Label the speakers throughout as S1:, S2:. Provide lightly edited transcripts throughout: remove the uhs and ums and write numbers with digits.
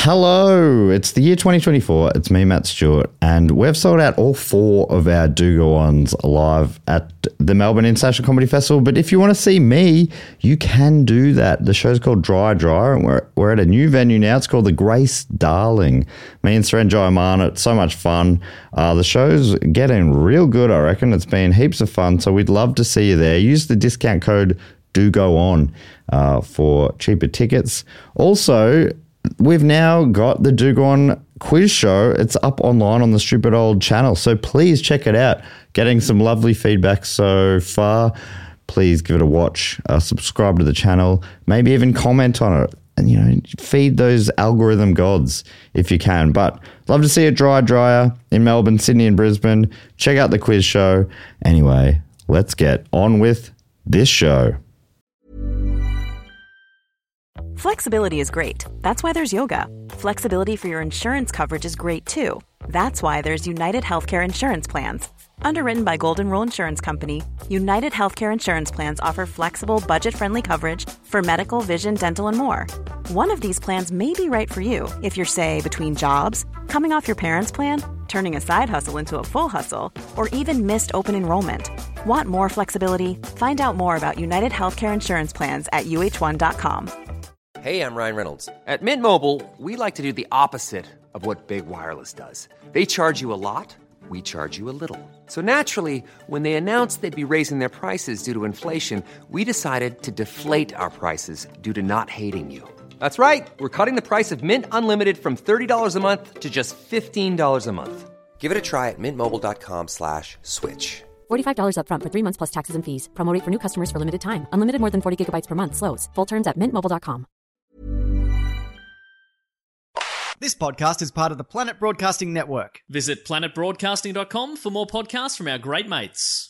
S1: Hello, it's the year 2024. It's me, Matt Stewart, and we've sold out all 4 of our Do Go Ons live at the Melbourne International Comedy Festival. But if you want to see me, you can do that. The show's called Dry, and we're at a new venue now. It's called the Grace Darling. Me and Surenjoy Aman, it's so much fun. The show's getting real good, I reckon. It's been heaps of fun, so we'd love to see you there. Use the discount code Do Go On for cheaper tickets. Also, we've now got the Do Go On quiz show. It's up online on the Stupid Old channel, so please check it out. Getting some lovely feedback so far. Please give it a watch. Subscribe to the channel. Maybe even comment on it. And, feed those algorithm gods if you can. But love to see a dryer in Melbourne, Sydney and Brisbane. Check out the quiz show. Anyway, let's get on with this show.
S2: Flexibility is great. That's why there's yoga. Flexibility for your insurance coverage is great too. That's why there's United Healthcare Insurance Plans. Underwritten by Golden Rule Insurance Company, United Healthcare Insurance Plans offer flexible, budget-friendly coverage for medical, vision, dental, and more. One of these plans may be right for you if you're, say, between jobs, coming off your parents' plan, turning a side hustle into a full hustle, or even missed open enrollment. Want more flexibility? Find out more about United Healthcare Insurance Plans at uh1.com.
S3: Hey, I'm Ryan Reynolds. At Mint Mobile, we like to do the opposite of what Big Wireless does. They charge you a lot, we charge you a little. So naturally, when they announced they'd be raising their prices due to inflation, we decided to deflate our prices due to not hating you. That's right. We're cutting the price of Mint Unlimited from $30 a month to just $15 a month. Give it a try at mintmobile.com/switch.
S4: $45 up front for 3 months plus taxes and fees. Promo rate for new customers for limited time. Unlimited more than 40 gigabytes per month. Slows full terms at mintmobile.com.
S5: This podcast is part of the Planet Broadcasting Network.
S6: Visit planetbroadcasting.com for more podcasts from our great mates.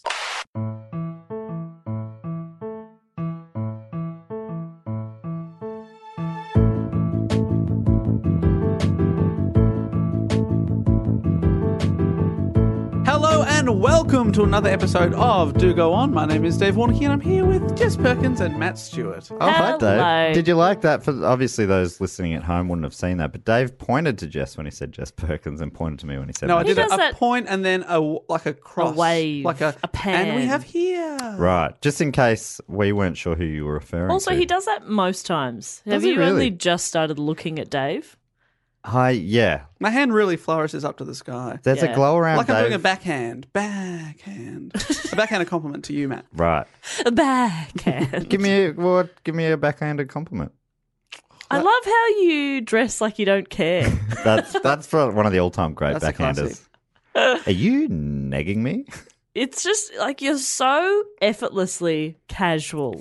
S7: Hello and welcome to another episode of Do Go On. My name is Dave Warnocky and I'm here with Jess Perkins and Matt Stewart.
S1: Oh, hi, Dave. Did you like that? For obviously, those listening at home wouldn't have seen that, but Dave pointed to Jess when he said Jess Perkins and pointed to me when he said
S7: No, I
S1: Matt.
S7: did a point and then a cross.
S8: A wave,
S7: like
S8: a pan.
S7: And we have here.
S1: Right, just in case we weren't sure who you were referring
S8: Also,
S1: to.
S8: he does that most times.
S1: Does
S8: Have
S1: he
S8: you
S1: really?
S8: only just started looking at Dave?
S1: Hi, yeah.
S7: My hand really flourishes up to the sky.
S1: There's a glow around
S7: Like
S1: Dave.
S7: I'm doing a backhand. Backhand. A backhand compliment to you, Matt.
S1: Right.
S8: A backhand.
S1: Give me a backhanded compliment.
S8: I love how you dress like you don't care.
S1: That's for one of the all-time great
S7: That's a
S1: backhanders. Are you negging me?
S8: It's just like you're so effortlessly casual.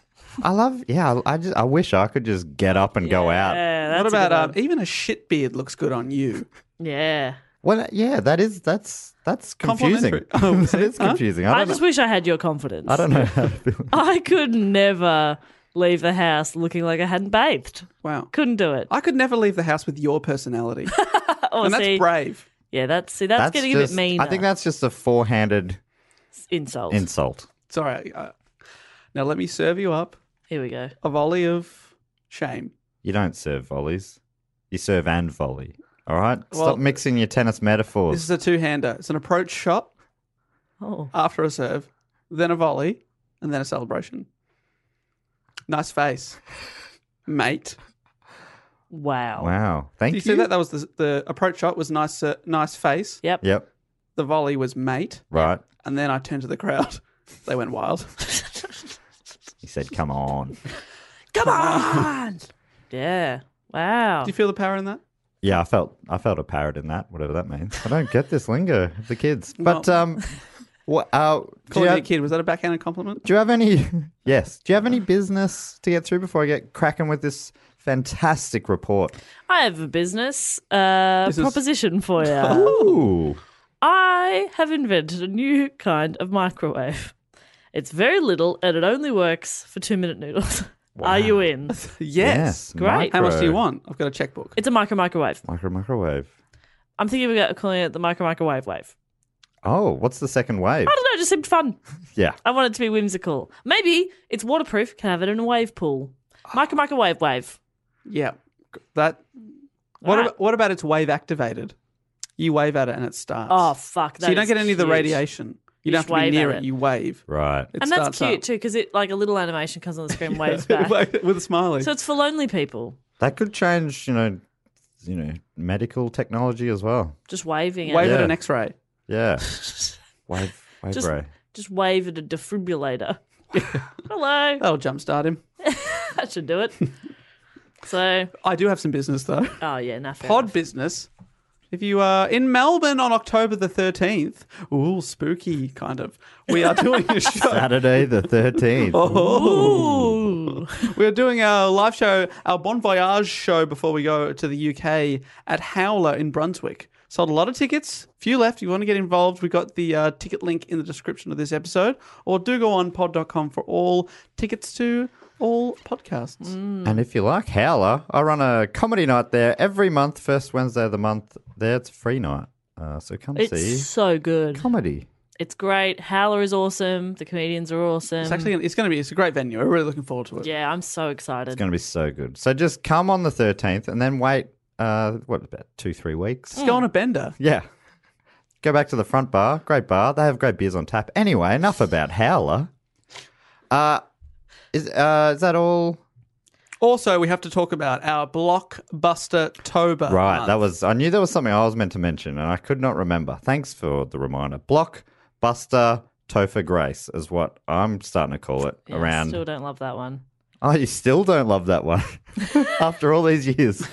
S1: I wish I could just get up and go out.
S8: Yeah,
S7: What
S8: that's a good
S7: about
S8: one.
S7: even a shit beard looks good on you?
S8: Yeah.
S1: Well, yeah, that's confusing.
S7: Complimentary. Oh,
S1: That is confusing.
S8: I just wish I had your confidence.
S1: I don't know how to feel.
S8: I could never leave the house looking like I hadn't bathed.
S7: Wow.
S8: Couldn't do it.
S7: I could never leave the house with your personality.
S8: Oh,
S7: And that's
S8: see,
S7: brave.
S8: yeah, that's getting a bit mean.
S1: I think that's just a four-handed
S8: insult.
S1: insult.
S7: Sorry. Now let me serve you up
S8: Here we go.
S7: a volley of shame.
S1: You don't serve volleys. You serve and volley. All right?
S7: Well,
S1: Stop mixing your tennis metaphors.
S7: This is a two-hander. It's an approach shot
S8: Oh,
S7: after a serve, then a volley, and then a celebration. Nice face, mate.
S8: wow.
S1: Wow. Thank
S7: Do
S1: you.
S7: you see that? That was the approach shot was nice, nice face.
S8: Yep.
S1: Yep.
S7: The volley was mate,
S1: Right.
S7: and then I turned to the crowd. They went wild.
S1: He said, come on.
S8: Come on. Yeah. Wow.
S7: Do you feel the power in that?
S1: Yeah, I felt a parrot in that, whatever that means. I don't get this lingo of the kids. But what
S7: Calling me a kid, was that a backhanded compliment?
S1: do you have any yes. Do you have any business to get through before I get cracking with this fantastic report?
S8: I have a business proposition for you.
S1: Ooh.
S8: I have invented a new kind of microwave. It's very little and it only works for 2-minute noodles. Are you in?
S7: Yes.
S8: Great.
S7: How much do you want? I've got a checkbook.
S8: It's a microwave.
S1: Microwave.
S8: I'm thinking about calling it the microwave wave.
S1: Oh, what's the second wave?
S8: I don't know, it just seemed fun.
S1: Yeah.
S8: I want it to be whimsical. Maybe it's waterproof, can have it in a wave pool. Microwave wave.
S7: Yeah. That What about it's wave activated? You wave at it and it starts.
S8: Oh, fuck.
S7: So you don't
S8: is
S7: get any of the
S8: cute.
S7: radiation. You
S8: You
S7: don't
S8: just
S7: have to be
S8: wave
S7: near
S8: at
S7: it.
S8: it.
S7: You wave.
S1: Right.
S7: It
S8: And that's
S7: starts
S8: cute
S7: up.
S8: too, because it like a little animation comes on the screen, waves back.
S7: With a smiley.
S8: So it's for lonely people.
S1: That could change, medical technology as well.
S8: Just waving at
S7: Wave
S8: it.
S7: at
S1: Yeah.
S7: an X-ray.
S1: Yeah. Wave
S8: Just-
S1: ray.
S8: Just wave at a defibrillator. Hello.
S7: That'll jumpstart him.
S8: That should do it. So,
S7: I do have some business though.
S8: oh yeah, nothing.
S7: Pod business. If you are in Melbourne on October the 13th, ooh, spooky kind of, we are doing a show.
S1: Saturday the 13th.
S8: Ooh.
S7: We're doing our live show, our Bon Voyage show before we go to the UK at Howler in Brunswick. Sold a lot of tickets, few left. If you want to get involved, we got the ticket link in the description of this episode, or do go on pod.com for all tickets to all podcasts.
S1: And if you like Howler, I run a comedy night there every month, first Wednesday of the month. There, it's a free night. So come
S8: It's
S1: see
S8: so good.
S1: comedy.
S8: It's great. Howler is awesome. The comedians are awesome.
S7: It's actually it's a great venue. We're really looking forward to it.
S8: Yeah, I'm so excited.
S1: It's going to be so good. So just come on the 13th and then wait, about 2-3 weeks?
S7: Let's go on a bender.
S1: Yeah. Go back to the front bar. Great bar. They have great beers on tap. Anyway, enough about Howler. Is that all?
S7: Also, we have to talk about our Blockbuster Tober.
S1: Right.
S7: month.
S1: I knew there was something I was meant to mention and I could not remember. Thanks for the reminder. Blockbuster Topher Grace is what I'm starting to call it
S8: Yeah,
S1: around.
S8: Still don't love that one.
S1: Oh, you still don't love that one after all these years.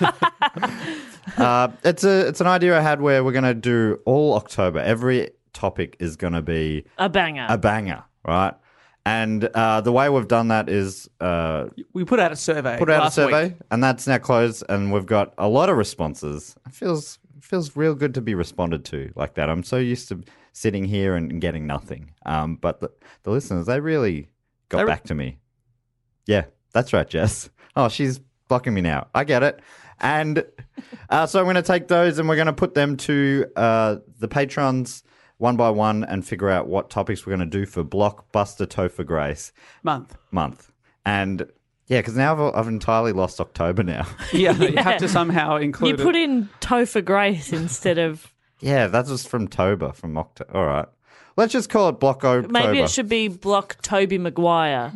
S1: It's an idea I had where we're going to do all October. Every topic is going to be
S8: A banger.
S1: a banger, right? And the way we've done that is
S7: We put out a survey.
S1: put out a
S7: last
S1: survey,
S7: week.
S1: and that's now closed, and we've got a lot of responses. It feels real good to be responded to like that. I'm so used to sitting here and getting nothing. But the listeners, they really got back to me. Yeah, that's right, Jess. Oh, she's blocking me now. I get it. And so I'm going to take those and we're going to put them to the patrons one by one and figure out what topics we're going to do for Blockbuster Topher Grace
S7: Month.
S1: And yeah, because now I've entirely lost October now.
S7: Yeah, you have to somehow
S8: you
S7: include
S8: put
S7: it.
S8: in Topher Grace instead of...
S1: Yeah, that was from Tober, from October. All right. Let's just call it Blocko.
S8: Maybe it should be Block Toby Maguire.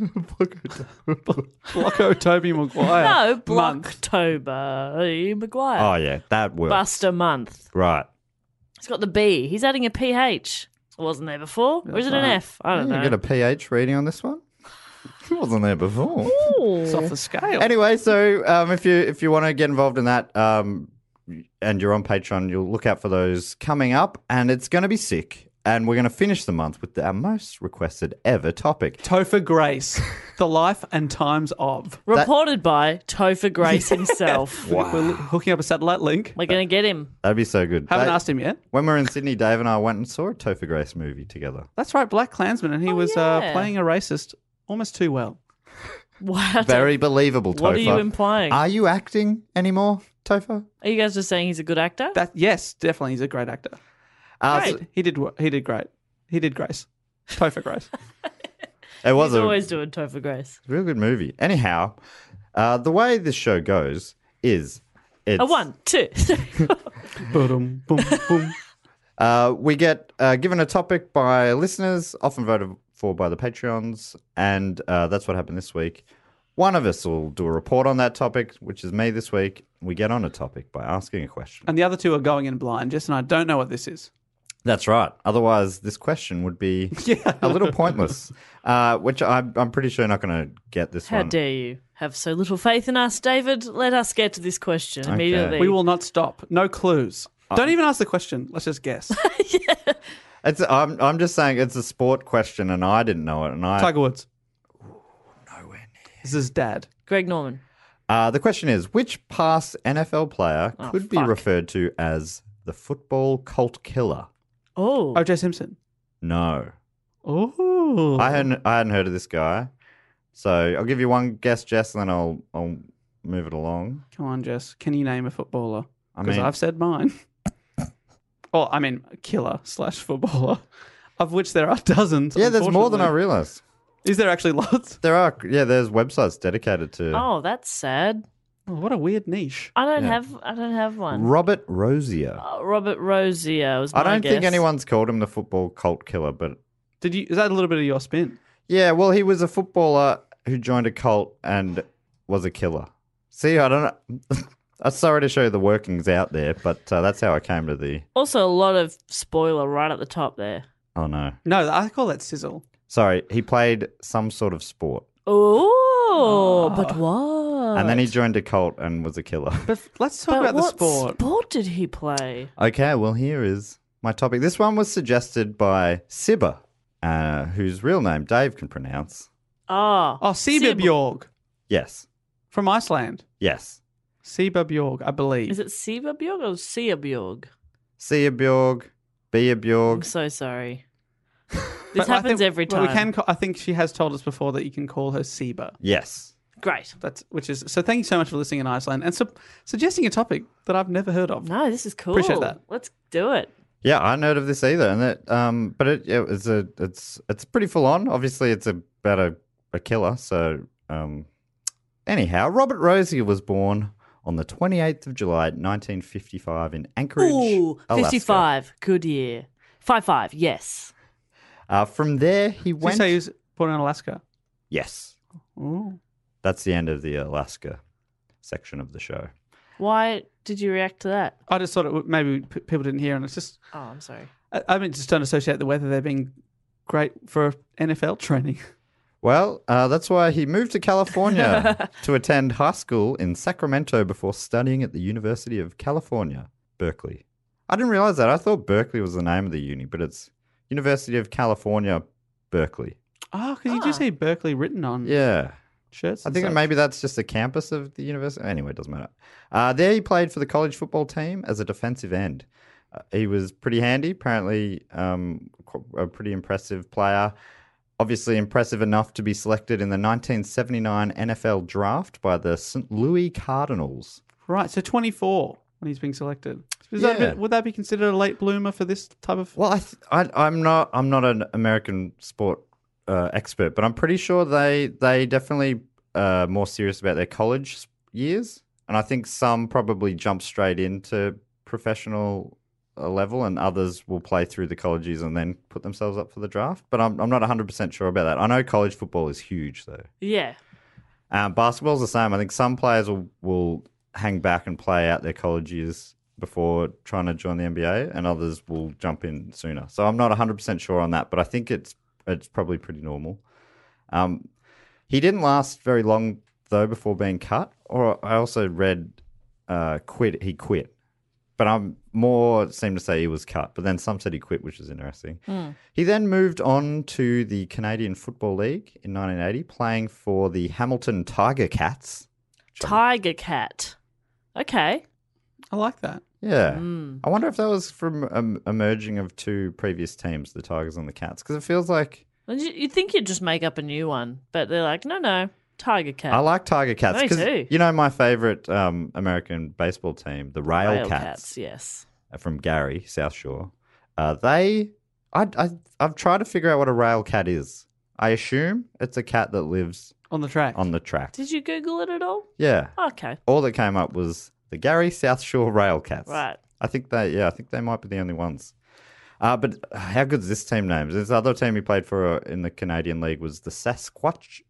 S7: Blocko Toby Maguire.
S8: No, Block
S7: Month.
S8: Toby Maguire.
S1: Oh, yeah, that works.
S8: Buster Month.
S1: Right.
S8: It's got the B. He's adding a PH. It wasn't there before. Or is it an F? I don't
S1: You
S8: know.
S1: get a PH reading on this one? It wasn't there before.
S7: It's off the scale.
S1: Anyway, so if you want to get involved in that and you're on Patreon, you'll look out for those coming up, and it's going to be sick. And we're going to finish the month with our most requested ever topic.
S7: Topher Grace, the life and times of.
S8: Reported by Topher Grace himself.
S7: We're hooking up a satellite link.
S8: We're going to get him.
S1: That'd be so good.
S7: Haven't asked him yet.
S1: When we were in Sydney, Dave and I went and saw a Topher Grace movie together.
S7: That's right, Black Klansman, and he was
S8: yeah.
S7: playing a racist almost too well.
S8: Wow.
S1: Very believable, Topher.
S8: What are you implying?
S1: Are you acting anymore, Topher?
S8: Are you guys just saying he's a good actor?
S7: Yes, definitely, he's a great actor.
S8: Great.
S7: He did great. He did Grace. Topher Grace.
S1: It was
S8: He's
S1: a
S8: always doing Topher Grace.
S1: real good movie. Anyhow, the way this show goes is it's
S8: A 1, 2, 3.
S7: Boom, boom, boom.
S1: we get given a topic by listeners, often voted for by the Patreons, and that's what happened this week. One of us will do a report on that topic, which is me this week. We get on a topic by asking a question.
S7: And the other two are going in blind. Jess and I don't know what this is.
S1: That's right. Otherwise, this question would be a little pointless, which I'm pretty sure not going to get this
S8: How
S1: one.
S8: dare you have so little faith in us, David? Let us get to this question immediately.
S7: We will not stop. No clues. Don't even ask the question. Let's just guess.
S1: I'm just saying it's a sport question, and I didn't know it. And
S7: Tiger Woods. Nowhere near. This is Dad.
S8: Greg Norman.
S1: The question is, which past NFL player could be
S8: fuck.
S1: referred to as the football cult killer?
S8: Oh.
S7: O.J. Simpson.
S1: No.
S7: Oh.
S1: I hadn't heard of this guy. So I'll give you one guess, Jess, and then I'll move it along.
S7: Come on, Jess. Can you name a footballer? Because
S1: mean-
S7: I've said mine. Killer/footballer, of which there are dozens.
S1: Yeah, there's more than I
S7: unfortunately.
S1: realized.
S7: Is there actually lots?
S1: There's websites dedicated to...
S8: Oh, that's sad.
S7: Oh, what a weird niche.
S8: I don't have one.
S1: Robert Rosier.
S8: Robert Rosier was my
S1: I don't think
S8: guess.
S1: anyone's called him the football cult killer, but
S7: Is that a little bit of your spin?
S1: yeah, well, he was a footballer who joined a cult and was a killer. See, I don't know. I'm sorry to show you the workings out there, but that's how I came to the.
S8: Also, a lot of spoiler right at the top there.
S1: Oh no,
S7: No, I call that sizzle.
S1: sorry. He played some sort of sport,
S8: Oh, but what?
S1: and then he joined a cult and was a killer.
S7: But let's talk about the
S8: what
S7: sport.
S8: sport did he play?
S1: Okay, well, here is my topic. This one was suggested by Sibba, whose real name Dave can pronounce.
S8: Oh,
S7: Seba Bjorg
S1: Yes,
S7: from Iceland.
S1: yes.
S7: Seba Bjorg, I believe.
S8: Is it Siva Bjorg or Sia Bjorg?
S1: Seabjorg,
S8: I'm
S1: Beabjorg.
S8: so sorry. This
S7: But I
S8: happens
S7: think-
S8: every
S7: well,
S8: time.
S7: I think she has told us before that you can call her Seba.
S1: Yes.
S8: Great.
S7: So thank you so much for listening in Iceland and suggesting a topic that I've never heard of.
S8: No, this is cool.
S7: Appreciate that.
S8: Let's do it.
S1: Yeah, I hadn't heard of this either, and that, but it's pretty full on. Obviously, it's about a killer. So, anyhow, Robert Rosier was born on the 28th of July, 1955, in Anchorage,
S8: Ooh,
S1: Alaska.
S8: 55. Good year. 5-5, yes.
S1: From there, he
S7: Did you
S1: went.
S7: say he was born in Alaska?
S1: Yes,
S7: Ooh.
S1: that's the end of the Alaska section of the show.
S8: Why did you react to that?
S7: I just thought maybe people didn't hear, and it's just
S8: Oh, I'm sorry.
S7: I just don't associate the weather there being great for NFL training.
S1: Well, that's why he moved to California to attend high school in Sacramento before studying at the University of California, Berkeley. I didn't realize that. I thought Berkeley was the name of the uni, but it's University of California, Berkeley.
S7: Oh, because you do see Berkeley written on
S1: Yeah.
S7: shirts.
S1: I
S7: and
S1: think
S7: such.
S1: maybe that's just a campus of the university. Anyway, it doesn't matter. There he played for the college football team as a defensive end. He was pretty handy, apparently a pretty impressive player. Obviously impressive enough to be selected in the 1979 NFL draft by the St. Louis Cardinals.
S7: Right, so 24 when he's being selected. Would that be considered a late bloomer for this type of?
S1: Well, I'm not an American sport expert, but I'm pretty sure they definitely more serious about their college years, and I think some probably jump straight into professional level, and others will play through the college years and then put themselves up for the draft. But I'm not 100% sure about that. I know college football is huge though.
S8: Yeah.
S1: Basketball's the same. I think some players will hang back and play out their college years before trying to join the NBA, and others will jump in sooner. So I'm not 100% sure on that, but I think it's probably pretty normal. He didn't last very long though before being cut. Or I also read he quit. But I'm more seem to say he was cut, but then some said he quit, which is interesting. He then moved on to the Canadian Football League in 1980, playing for the Hamilton Tiger Cats.
S8: Tiger Cat. Okay.
S7: I like that.
S1: Yeah. I wonder if that was from a merging of two previous teams, the Tigers and the Cats, because it feels like...
S8: You'd think you'd just make up a new one, but they're like, no, Tiger Cat.
S1: I like Tiger Cats
S8: Me
S1: because,
S8: too.
S1: you know, my favourite American baseball team, the Rail Cats.
S8: Yes.
S1: From Gary, South Shore. I've tried to figure out what a rail cat is. I assume it's a cat that lives
S7: On the track.
S1: on the track.
S8: Did you Google it at all?
S1: Yeah.
S8: Okay.
S1: All that came up was the Gary South Shore Rail Cats.
S8: Right.
S1: I think they might be the only ones. But how good is this team name? This other team he played for in the Canadian League was the Saskatchewan.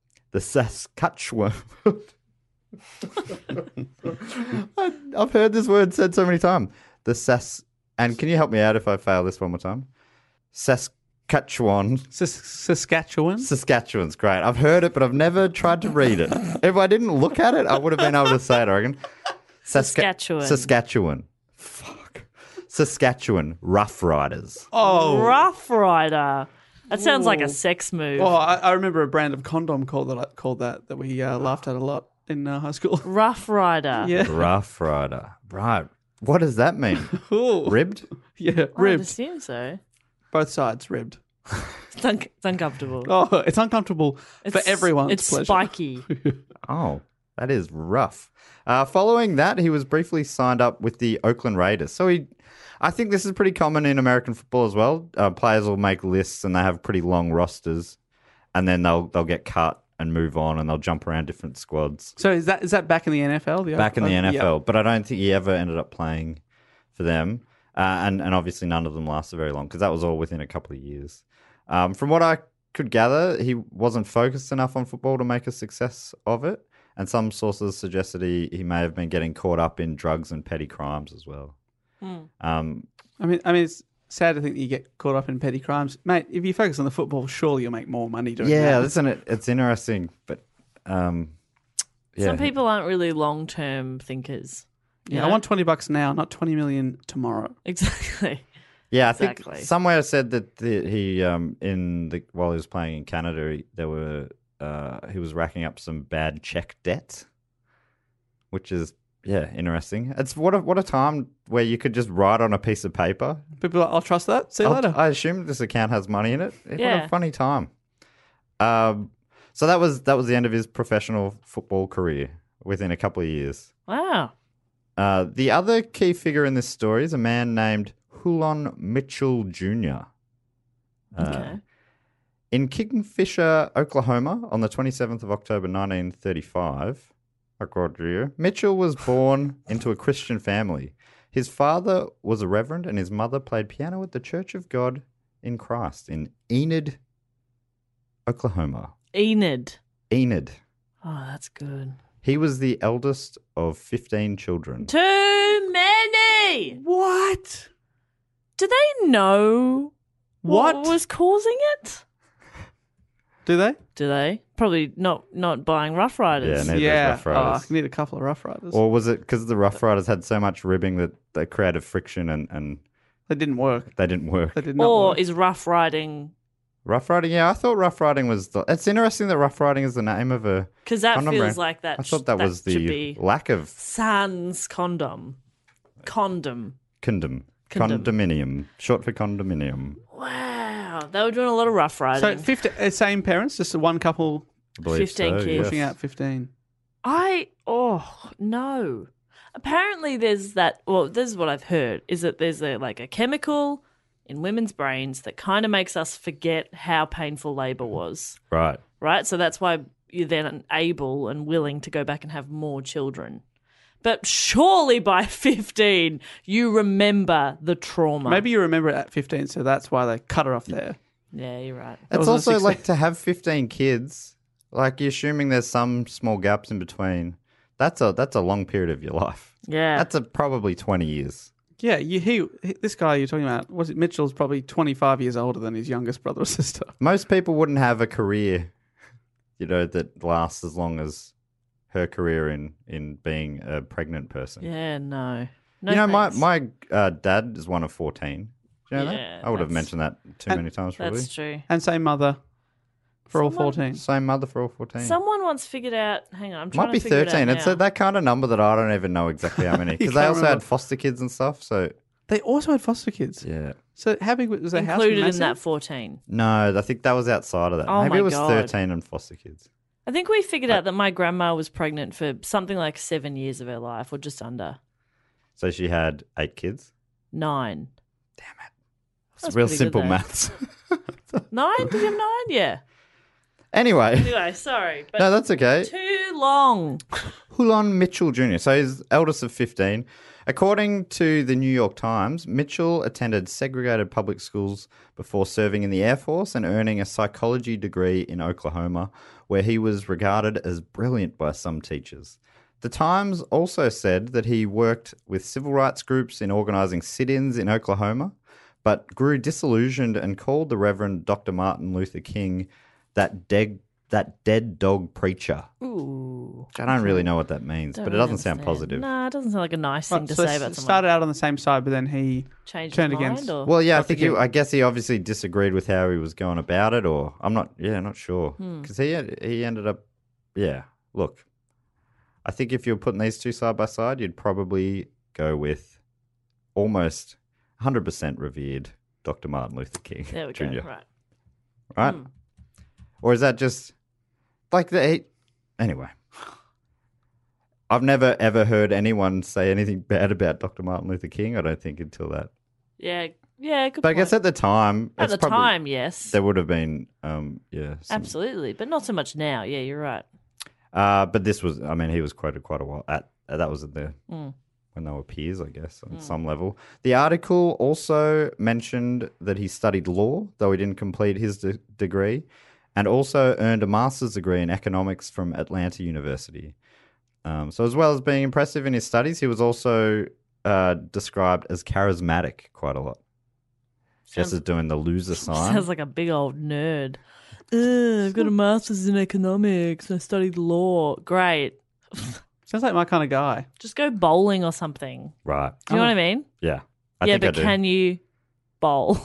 S1: I've heard this word said so many times. And can you help me out if I fail this one more time? Saskatchewan.
S7: Saskatchewan.
S1: Saskatchewan's great. I've heard it, but I've never tried to read it. If I didn't look at it, I would have been able to say it, I reckon. Saskatchewan. Fuck. Saskatchewan Rough Riders.
S7: Oh.
S8: Rough Rider. That sounds like a sex move.
S7: Oh, I remember a brand of condom called that we laughed at a lot in high school.
S8: Rough Rider.
S7: Yeah.
S1: Rough Rider. Right. What does that mean?
S7: Ooh.
S1: Ribbed?
S7: Yeah,
S8: I would
S7: ribbed.
S8: assume so.
S7: Both sides ribbed.
S8: It's uncomfortable.
S7: Oh, it's uncomfortable for everyone's
S8: It's
S7: pleasure.
S8: spiky.
S1: Oh, that is rough. Following that, he was briefly signed up with the Oakland Raiders. So I think this is pretty common in American football as well. Players will make lists and they have pretty long rosters, and then they'll get cut and move on, and they'll jump around different squads.
S7: So is that back in the NFL?
S1: Back in the NFL,
S7: Yeah.
S1: but I don't think he ever ended up playing for them. And obviously none of them lasted very long because that was all within a couple of years. From what I could gather, he wasn't focused enough on football to make a success of it. And some sources suggested he may have been getting caught up in drugs and petty crimes as well.
S7: I mean, it's sad to think that you get caught up in petty crimes, mate. If you focus on the football, surely you'll make more money doing that.
S1: Yeah, isn't it? It's interesting, but yeah.
S8: Some people aren't really long-term thinkers.
S7: Yeah, I want $20 now, not 20 million tomorrow.
S8: Exactly.
S1: Yeah, I
S8: Exactly.
S1: think somewhere said that while he was playing in Canada, he was racking up some bad check debt, which is interesting. It's what a time where you could just write on a piece of paper.
S7: People are like, I'll trust that. See you later.
S1: I assume this account has money in it. What
S8: Yeah.
S1: a funny time. So that was the end of his professional football career within a couple of years.
S8: Wow.
S1: The other key figure in this story is a man named Hulon Mitchell Jr.
S8: Okay.
S1: In Kingfisher, Oklahoma, on the 27th of October 1935, Mitchell was born into a Christian family. His father was a reverend and his mother played piano at the Church of God in Christ in Enid, Oklahoma.
S8: Enid.
S1: Enid.
S8: Oh, that's good.
S1: He was the eldest of 15 children.
S8: Too many.
S7: What?
S8: Do they know what
S7: What?
S8: was causing it?
S7: Do they?
S8: Do they? Probably not buying Rough Riders.
S1: Yeah, Need those Rough Riders.
S7: I need a couple of Rough Riders.
S1: Or was it because the Rough Riders had so much ribbing that they created friction and
S7: They didn't work.
S1: they didn't work?
S7: They did not
S8: Or
S7: work.
S8: is Rough Riding...
S1: Rough Riding, yeah, I thought Rough Riding was it's interesting that Rough Riding is the name of a
S8: Because that
S1: condom
S8: feels
S1: brand.
S8: like that.
S1: I thought that was
S8: should
S1: the
S8: be
S1: lack of
S8: sans condom. Condom.
S1: condom.
S8: Condom.
S1: Condominium, short for condominium.
S8: Wow. They were doing a lot of Rough
S7: So
S8: Riding.
S7: 50, same parents, just one couple
S1: I believe
S8: 15
S1: so,
S8: kids.
S7: pushing
S1: yes.
S7: out 15.
S8: No. Apparently there's that, well, this is what I've heard, is that there's a chemical in women's brains that kind of makes us forget how painful labour was,
S1: Right.
S8: right? So that's why you're then able and willing to go back and have more children. But surely by 15, you remember the trauma.
S7: Maybe you remember it at 15, so that's why they cut her off there.
S8: Yeah, you're right.
S1: It's
S7: wasn't a
S1: also
S7: 16.
S1: like to have 15 kids, like you're assuming there's some small gaps in between. That's a long period of your life.
S8: Yeah.
S1: That's probably 20 years.
S7: Yeah, this guy you're talking about, was it Mitchell's probably 25 years older than his youngest brother or sister.
S1: Most people wouldn't have a career, that lasts as long as her career in being a pregnant person.
S8: Yeah, no. No,
S1: You know,
S8: thanks.
S1: my dad is one of 14. Do you know
S8: Yeah,
S1: that? I would have
S8: that's-
S1: mentioned that too many times, probably.
S8: That's true.
S7: And same mother for all
S8: Someone-
S7: 14.
S1: Same mother for all 14.
S8: Someone once figured out, hang on, I'm trying
S1: Might be
S8: to figure
S1: 13.
S8: it out
S1: It's
S8: now.
S1: that kind of number that I don't even know exactly how many. Because they
S7: can't
S1: also
S7: remember.
S1: had foster kids and stuff. So,
S7: They also had foster kids.
S1: yeah.
S7: So how big was their house?
S8: Included in
S7: Massive?
S8: that 14.
S1: No, I think that was outside of that.
S8: Oh
S1: Maybe
S8: my
S1: it was
S8: God.
S1: 13 and foster kids.
S8: I think we figured out that my grandma was pregnant for something like 7 years of her life, or just under.
S1: So she had 8 kids.
S8: 9.
S1: It's
S8: That's
S1: real
S8: pretty good,
S1: simple
S8: though.
S1: maths.
S8: 9? Did you have 9? Yeah.
S1: Anyway,
S8: Anyway, sorry. But
S1: no, that's okay.
S8: too long.
S1: Hulon Mitchell Jr. So he's eldest of 15. According to the New York Times, Mitchell attended segregated public schools before serving in the Air Force and earning a psychology degree in Oklahoma, where he was regarded as brilliant by some teachers. The Times also said that he worked with civil rights groups in organizing sit-ins in Oklahoma, but grew disillusioned and called the Reverend Dr. Martin Luther King that dead dog preacher.
S8: Ooh.
S1: I don't really know what that means, but it doesn't sound positive.
S8: Nah, it doesn't sound like a nice thing
S7: Right,
S8: to
S7: so
S8: say
S7: they
S8: about someone.
S7: started out on the same side, but then he
S8: Changed
S7: turned
S8: his mind,
S7: against.
S8: or?
S1: Well, yeah,
S7: Dr. King.
S1: I guess he obviously disagreed with how he was going about it, or I'm not sure. Because he ended up, look, I think if you were putting these two side by side, you'd probably go with almost 100% revered Dr. Martin Luther King
S8: There we
S1: Jr.
S8: go. Right.
S1: Right? Or is that just like anyway? I've never ever heard anyone say anything bad about Dr. Martin Luther King. I don't think until that.
S8: Yeah, Yeah, good
S1: But I
S8: point.
S1: guess at the time,
S8: At
S1: it's
S8: the
S1: probably-
S8: time, yes.
S1: there would have been, some-
S8: Absolutely, but not so much now. Yeah, you're right.
S1: But this was, I mean, he was quoted quite a while. That was when they were peers, I guess, on some level. The article also mentioned that he studied law, though he didn't complete his degree, and also earned a master's degree in economics from Atlanta University. So as well as being impressive in his studies, he was also described as charismatic quite a lot. Just as doing the loser sign.
S8: Sounds like a big old nerd. I've got a master's in economics. I studied law. Great.
S7: Sounds like my kind of guy.
S8: Just go bowling or something.
S1: Right.
S8: Do you know what I mean?
S1: Yeah.
S8: Yeah,
S1: think I
S8: but
S1: do.
S8: can you bowl?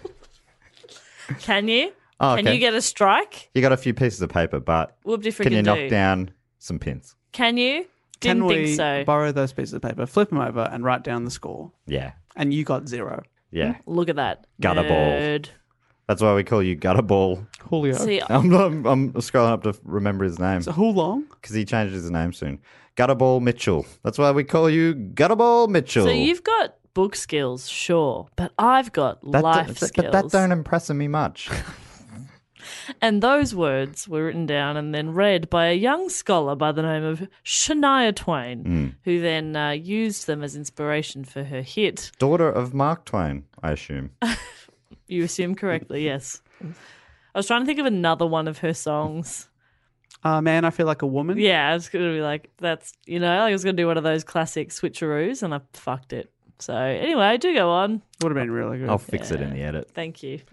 S8: Can you?
S1: Oh,
S8: Can
S1: okay.
S8: you get a strike?
S1: You got a few pieces of paper, but
S8: Whoop de
S1: can you
S8: frickin'
S1: knock
S8: do.
S1: down some pins?
S8: Can you?
S7: Can
S8: Didn't
S7: we
S8: think so.
S7: borrow those pieces of paper, flip them over, and write down the score?
S1: Yeah.
S7: And you got 0.
S1: Yeah.
S8: Look at that.
S1: Gutter ball.
S8: Nerd.
S1: That's why we call you Gutter Ball.
S7: Julio.
S8: See,
S1: I'm scrolling up to remember his name
S7: So who long?
S1: because he changes his name soon. Gutterball Mitchell. That's why we call you Gutterball Mitchell.
S8: so you've got book skills, sure, but I've got life skills.
S1: But that don't impress me much.
S8: And those words were written down and then read by a young scholar by the name of Shania Twain, who then used them as inspiration for her hit.
S1: Daughter of Mark Twain, I assume.
S8: You assume correctly, yes. I was trying to think of another one of her songs.
S7: Man, I feel like a woman.
S8: Yeah, I was going to be like, that's, I was going to do one of those classic switcheroos and I fucked it. So anyway, do go on.
S7: Would have been really good.
S1: I'll fix it in the edit.
S8: Thank you.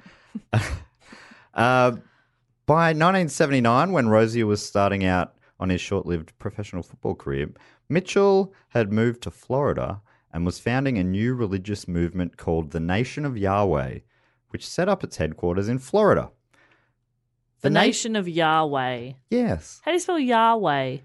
S1: By 1979, when Rozier was starting out on his short-lived professional football career, Mitchell had moved to Florida and was founding a new religious movement called the Nation of Yahweh, which set up its headquarters in Florida.
S8: The Nation of Yahweh.
S1: Yes.
S8: How do you spell Yahweh?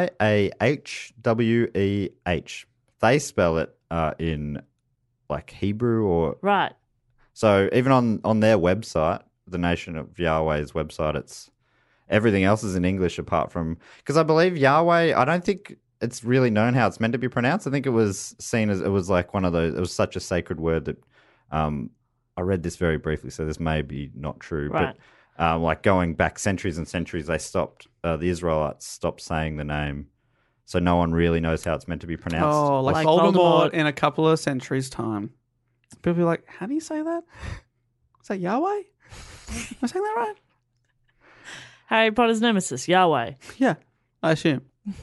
S1: Yahweh. They spell it in like Hebrew or...
S8: Right.
S1: So even on their website, the Nation of Yahweh's website, it's everything else is in English apart from... Because I believe Yahweh, I don't think it's really known how it's meant to be pronounced. I think it was seen as, it was like one of those, it was such a sacred word that I read this very briefly, so this may be not true.
S8: Right.
S1: But like going back centuries and centuries, they stopped, the Israelites stopped saying the name. So no one really knows how it's meant to be pronounced.
S7: Oh, like
S8: Like
S7: Voldemort
S8: Voldemort.
S7: in a couple of centuries' time. People be like, how do you say that? Is that Yahweh? Am I saying that right?
S8: Harry Potter's nemesis, Yahweh.
S7: Yeah, I assume.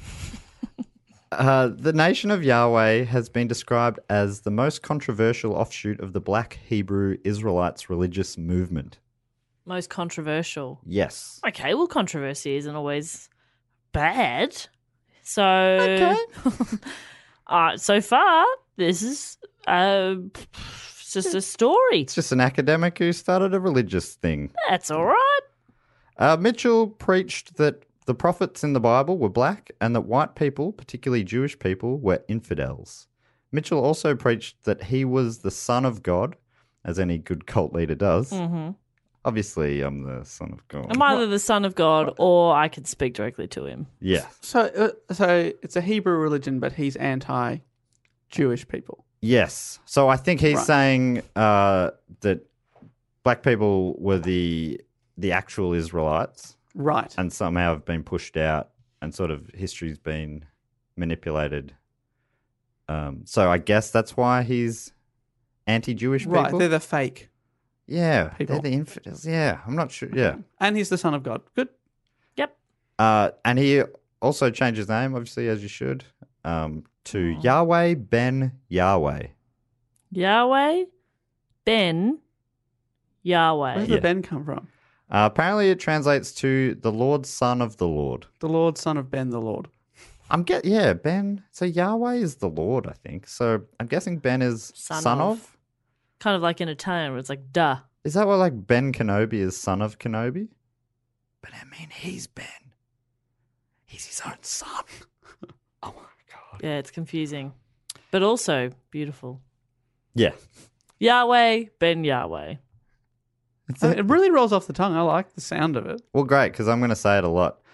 S1: The Nation of Yahweh has been described as the most controversial offshoot of the Black Hebrew Israelites religious movement.
S8: Most controversial.
S1: Yes.
S8: Okay, well, controversy isn't always bad. So, so far, this is it's just a story.
S1: It's just an academic who started a religious thing.
S8: That's all right.
S1: Mitchell preached that the prophets in the Bible were black and that white people, particularly Jewish people, were infidels. Mitchell also preached that he was the son of God, as any good cult leader does. Mm-hmm. Obviously, I'm the son of God.
S8: I'm either the son of God or I can speak directly to him.
S1: Yeah.
S7: So it's a Hebrew religion, but he's anti-Jewish people.
S1: Yes. So I think he's
S7: Right.
S1: saying that black people were the actual Israelites
S7: Right.
S1: and somehow have been pushed out and sort of history's been manipulated. So I guess that's why he's anti-Jewish people.
S7: Right. They're the fake.
S1: Yeah.
S7: people.
S1: They're the infidels. Yeah. I'm not sure. Yeah.
S7: And he's the son of God. Good.
S8: Yep.
S1: And he also changed his name, obviously, as you should, to Yahweh Ben Yahweh.
S8: Yahweh, Ben, Yahweh.
S7: Where's the Ben come from?
S1: Apparently, it translates to the Lord, Son of the Lord.
S7: The Lord, son of Ben, the Lord.
S1: Ben. So Yahweh is the Lord, I think. So I'm guessing Ben is son of.
S8: Kind of like in Italian where it's like, duh.
S1: Is that what like Ben Kenobi is son of Kenobi? But I mean, he's Ben. He's his own son. Oh my God.
S8: Yeah, it's confusing. But also beautiful.
S1: Yeah.
S8: Yahweh, Ben Yahweh.
S7: It really rolls off the tongue. I like the sound of it.
S1: Well, great, because I'm going to say it a lot.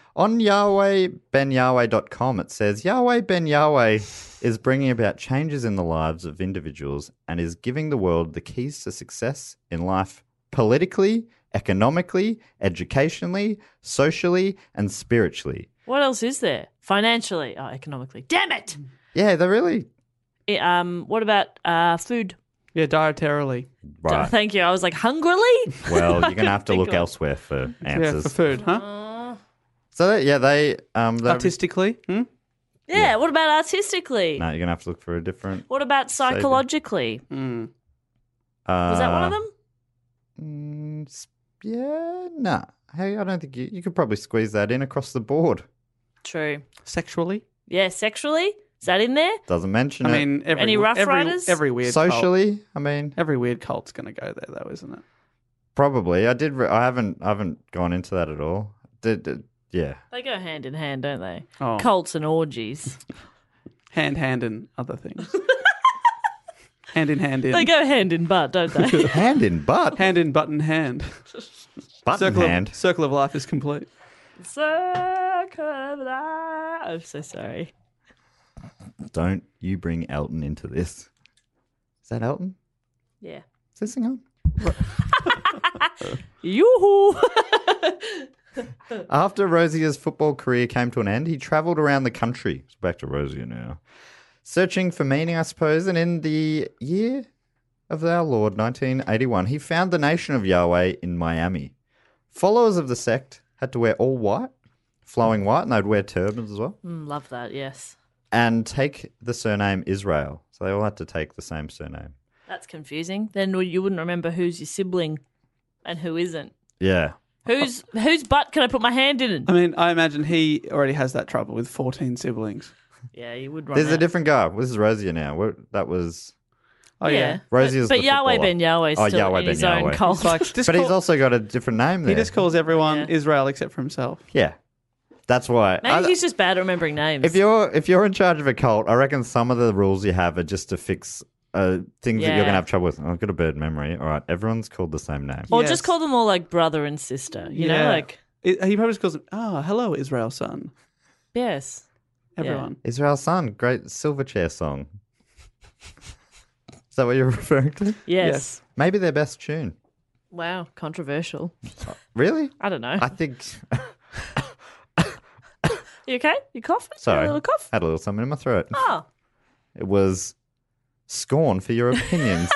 S1: On YahwehBenYahweh.com, it says, Yahweh Ben Yahweh is bringing about changes in the lives of individuals and is giving the world the keys to success in life politically, economically, educationally, socially, and spiritually.
S8: What else is there? Financially. Oh, economically. Damn it!
S1: Yeah, they're really...
S8: What about food?
S7: Yeah, dietarily.
S1: Right.
S8: Thank you. I was like, hungrily?
S1: Well, you're going to have to look
S8: God.
S1: elsewhere for
S7: Yeah,
S1: answers.
S7: for food, huh?
S1: So, yeah, they're-
S7: Artistically?
S8: Yeah, what about artistically?
S1: No, you're going to have to look for a different...
S8: What about psychologically? Was that one of them?
S1: Yeah, nah. Hey, I don't think you could probably squeeze that in across the board.
S8: True.
S7: Sexually?
S8: Yeah, sexually? Is that in there?
S1: Doesn't mention
S7: I
S1: it.
S7: mean,
S8: Any Rough Riders?
S7: Every weird cult.
S1: Socially, I mean,
S7: Every weird cult's going to go there, though, isn't it?
S1: probably. I haven't gone into that at all. Yeah.
S8: They go hand in hand, don't they?
S7: Oh.
S8: Cults and orgies.
S7: Hand, and other things. hand in.
S8: They go hand in butt, don't they?
S1: Hand in butt.
S7: Hand in, button, hand.
S1: Button hand.
S7: Circle of life is complete.
S8: Circle of life. I'm so sorry.
S1: Don't you bring Elton into this. Is that Elton?
S8: Yeah.
S1: Is this thing on?
S8: Yoo-hoo!
S1: After Rozier's football career came to an end, he travelled around the country. It's back to Rozier now. Searching for meaning, I suppose. And in the year of our Lord, 1981, he found the Nation of Yahweh in Miami. Followers of the sect had to wear all white, flowing white, and they'd wear turbans as well,
S8: Love that, yes.
S1: and take the surname Israel. So they all had to take the same surname.
S8: That's confusing. Then you wouldn't remember who's your sibling and who isn't.
S1: Yeah.
S8: Whose butt can I put my hand in?
S7: I mean, I imagine he already has that trouble with 14 siblings.
S8: Yeah, you would run
S1: There's a
S8: out.
S1: different guy. This is Rozier now. That was...
S7: Oh, yeah.
S1: Rozier's
S8: but
S1: the
S8: Yahweh
S1: footballer.
S8: Ben Yahweh is
S1: Oh,
S8: still
S1: Yahweh
S8: in
S1: Ben
S8: his own
S1: Yahweh.
S8: cult.
S7: It's like, just
S1: But he's
S7: call-
S1: also got a different name there.
S7: he just calls everyone
S8: Yeah.
S7: Israel except for himself.
S1: Yeah. That's why.
S8: Maybe he's just bad at remembering names.
S1: If you're in charge of a cult, I reckon some of the rules you have are just to fix things that you're
S8: Yeah.
S1: going to have trouble with. I've got a bad memory. All right, everyone's called the same name.
S8: or
S7: Yes.
S8: just call them all like brother and sister. You know, like,
S7: He probably just calls him, hello, Israel son.
S8: yes.
S7: Everyone.
S1: Israel's Son, great Silverchair song. Is that what you're referring to?
S8: Yes.
S1: Maybe their best tune.
S8: Wow, controversial.
S1: Really?
S8: I don't know.
S1: I think.
S8: You okay? You coughing?
S1: Sorry,
S8: A little cough?
S1: had a little something in my throat.
S8: Oh.
S1: It was scorn for your opinions.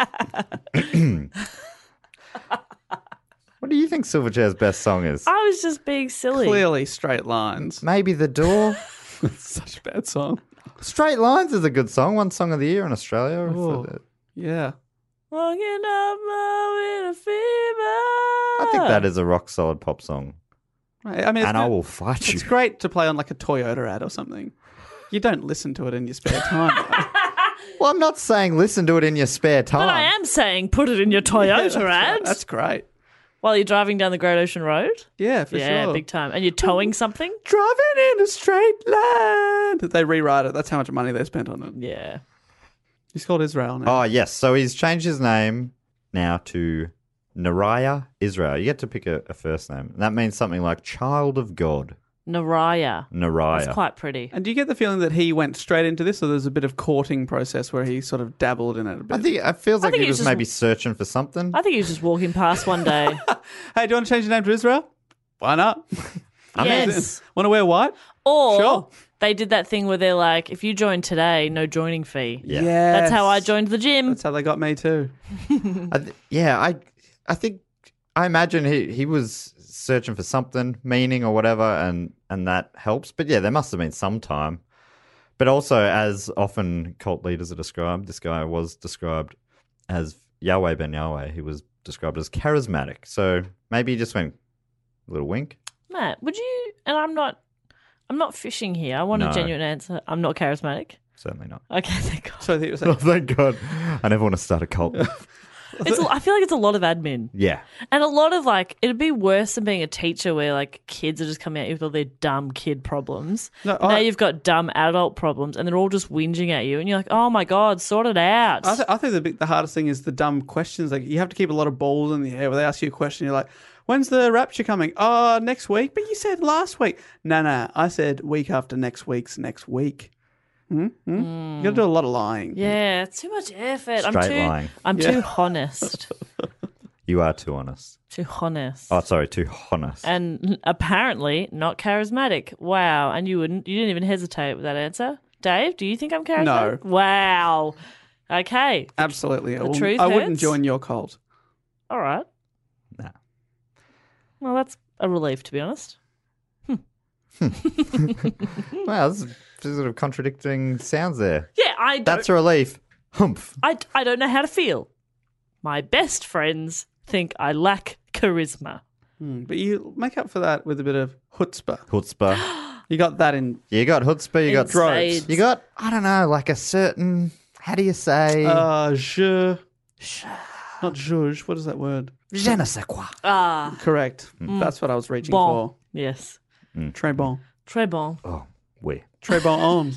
S1: What do you think Silverchair's best song is?
S8: I was just being silly.
S7: Clearly straight lines.
S1: Maybe The Door.
S7: Such a bad song.
S1: Straight Lines is a good song. One song of the year in Australia.
S7: Ooh. Yeah.
S8: Walking up with a fever.
S1: I think that is a rock solid pop song.
S7: Right. I mean,
S1: And I will fight you.
S7: It's great to play on like a Toyota ad or something. You don't listen to it in your spare time. though.
S1: Well, I'm not saying listen to it in your spare time.
S8: But I am saying put it in your Toyota ad
S7: That's great.
S8: while you're driving down the Great Ocean Road.
S7: Yeah, for
S8: Yeah,
S7: sure.
S8: big time. And you're towing something.
S7: Driving in a straight line. They rewrite it. That's how much money they spent on it.
S8: Yeah.
S7: He's called Israel now.
S1: Oh, yes. So he's changed his name now to Nariah Israel. You get to pick a first name. And that means something like Child of God.
S8: Nariah.
S1: Nariah.
S8: That's quite pretty.
S7: And do you get the feeling that he went straight into this, or there's a bit of courting process where he sort of dabbled in it a bit?
S1: I think it feels like
S8: think
S1: he
S8: he
S1: was
S8: was
S1: maybe searching for something.
S8: I think he was just walking past one day.
S7: Hey, do you want to change your name to Israel? Why not?
S8: Yes.
S7: Want to wear white?
S8: Or
S7: Sure.
S8: they did that thing where they're like, if you join today, no joining fee.
S1: Yeah.
S8: That's how I joined the gym.
S7: That's how they got me too.
S1: I think I imagine he was searching for something, meaning or whatever, and that helps. But yeah, there must have been some time. But also, as often cult leaders are described, this guy was described as Yahweh Ben Yahweh. He was described as charismatic. So maybe he just went a little wink.
S8: Matt, would you, and I'm not fishing here. I want
S1: No.
S8: a genuine answer. I'm not charismatic.
S1: Certainly not.
S8: Okay, thank God.
S7: So he was
S1: Oh,
S7: like,
S1: thank God. I never want to start a cult.
S8: I feel like it's a lot of admin.
S1: Yeah.
S8: And a lot of it'd be worse than being a teacher where kids are just coming at you with all their dumb kid problems.
S7: No,
S8: now you've got dumb adult problems and they're all just whinging at you and you're like, oh my God, sort it out.
S7: I think the hardest thing is the dumb questions. Like you have to keep a lot of balls in the air where they ask you a question. You're like, When's the Rapture coming? Oh, next week. But you said last week. No. I said week after next week's next week. You got to do a lot of lying.
S8: Yeah, it's too much effort.
S1: Straight lying.
S8: I'm too honest.
S1: You are too honest.
S8: Too honest.
S1: Oh, sorry, too honest.
S8: And apparently not charismatic. Wow. And you didn't even hesitate with that answer. Dave, do you think I'm charismatic?
S7: No.
S8: Wow. Okay.
S7: Absolutely.
S8: truth
S7: I wouldn't
S8: hurts?
S7: join your cult.
S8: All right.
S1: No.
S8: Well, that's a relief, to be honest.
S1: Wow, this is sort of contradicting sounds there.
S8: Yeah, I don't.
S1: That's a relief. Humph.
S8: I don't know how to feel. My best friends think I lack charisma.
S7: But you make up for that with a bit of chutzpah.
S1: Chutzpah.
S7: You got that in
S1: You got chutzpah, you got
S8: Inside.
S1: You got, I don't know, like a certain, how do you say?
S7: not zhuzh. What is that word?
S1: Je ne sais quoi.
S8: Ah,
S7: Correct. That's what I was reaching
S8: bon. Yes.
S7: for. Très bon.
S8: Très bon.
S1: Oh, we.
S7: Très bon homme.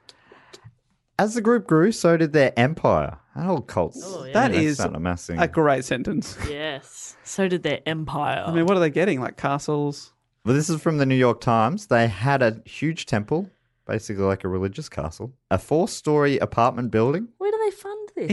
S1: As the group grew, so did their empire. That old cults.
S8: Oh, yeah.
S7: That
S1: That's
S7: is
S1: not amassing.
S7: a great sentence.
S8: Yes. So did their empire.
S7: I mean, what are they getting? Like castles?
S1: Well, this is from the New York Times. They had a huge temple, basically like a religious castle, a 4-story apartment building,
S8: Where do they fund this?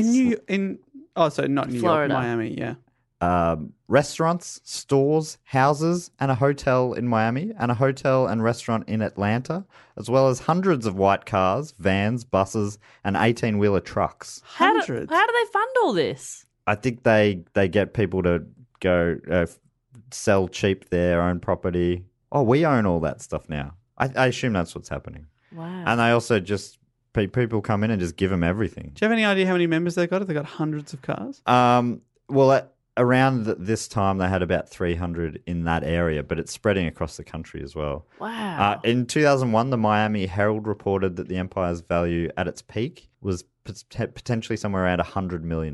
S7: Not New
S8: Florida.
S7: York, Miami, yeah.
S1: restaurants, stores, houses, and a hotel in Miami, and a hotel and restaurant in Atlanta, as well as hundreds of white cars, vans, buses, and 18-wheeler trucks.
S8: How do
S7: Hundreds.
S8: they fund all this?
S1: I think they get people to go sell cheap their own property. Oh, we own all that stuff now. I assume that's what's happening.
S8: Wow.
S1: And they also just people come in and just give them everything.
S7: Do you have any idea how many members they got? Have they got hundreds of cars?
S1: Well, around this time, they had about 300 in that area, but it's spreading across the country as well.
S8: Wow.
S1: In 2001, the Miami Herald reported that the empire's value at its peak was potentially somewhere around $100 million.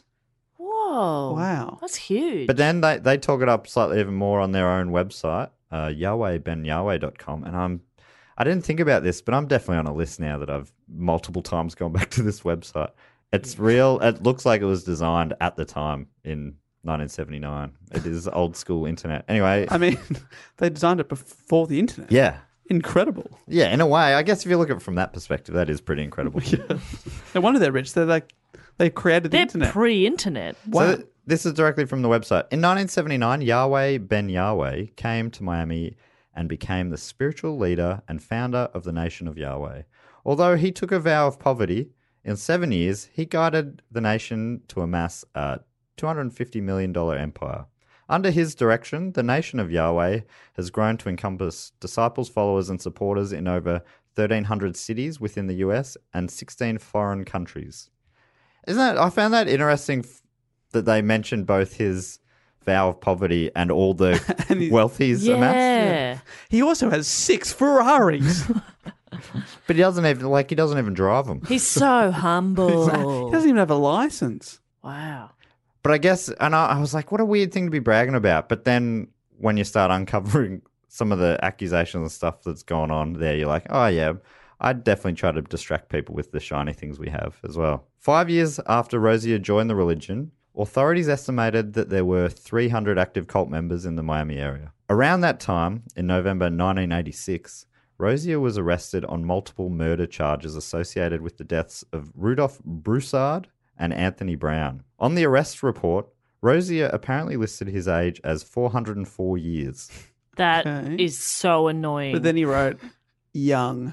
S8: Whoa.
S7: Wow.
S8: That's huge.
S1: But then they talk it up slightly even more on their own website, YahwehBenYahweh.com, and I didn't think about this, but I'm definitely on a list now that I've multiple times gone back to this website. It's real. It looks like it was designed at the time in 1979. It is old school internet. Anyway.
S7: I mean, they designed it before the internet.
S1: Yeah.
S7: Incredible.
S1: Yeah, in a way. I guess if you look at it from that perspective, that is pretty incredible.
S7: No wonder they're rich. They created the
S8: They're
S7: internet.
S8: pre-internet.
S7: Wow.
S1: So this is directly from the website. In 1979, Yahweh Ben Yahweh came to Miami and became the spiritual leader and founder of the nation of Yahweh. Although he took a vow of poverty, in 7 years, he guided the nation to amass a $250 million empire. Under his direction, the nation of Yahweh has grown to encompass disciples, followers, and supporters in over 1,300 cities within the US and 16 foreign countries. I found that interesting that they mentioned both his vow of poverty and all the wealth he's amassed.
S8: Yeah.
S7: He also has 6 Ferraris.
S1: But he doesn't even drive them.
S8: He's so humble.
S7: He doesn't even have a license.
S8: Wow.
S1: But I guess, and I was like, what a weird thing to be bragging about. But then when you start uncovering some of the accusations and stuff that's gone on there, you're like, oh yeah, I'd definitely try to distract people with the shiny things we have as well. 5 years after Rosier joined the religion, authorities estimated that there were 300 active cult members in the Miami area. Around that time, in November 1986, Rosier was arrested on multiple murder charges associated with the deaths of Rudolph Broussard and Anthony Brown. On the arrest report, Rosier apparently listed his age as 404 years.
S8: That
S7: Okay.
S8: is so annoying.
S7: But then he wrote, young.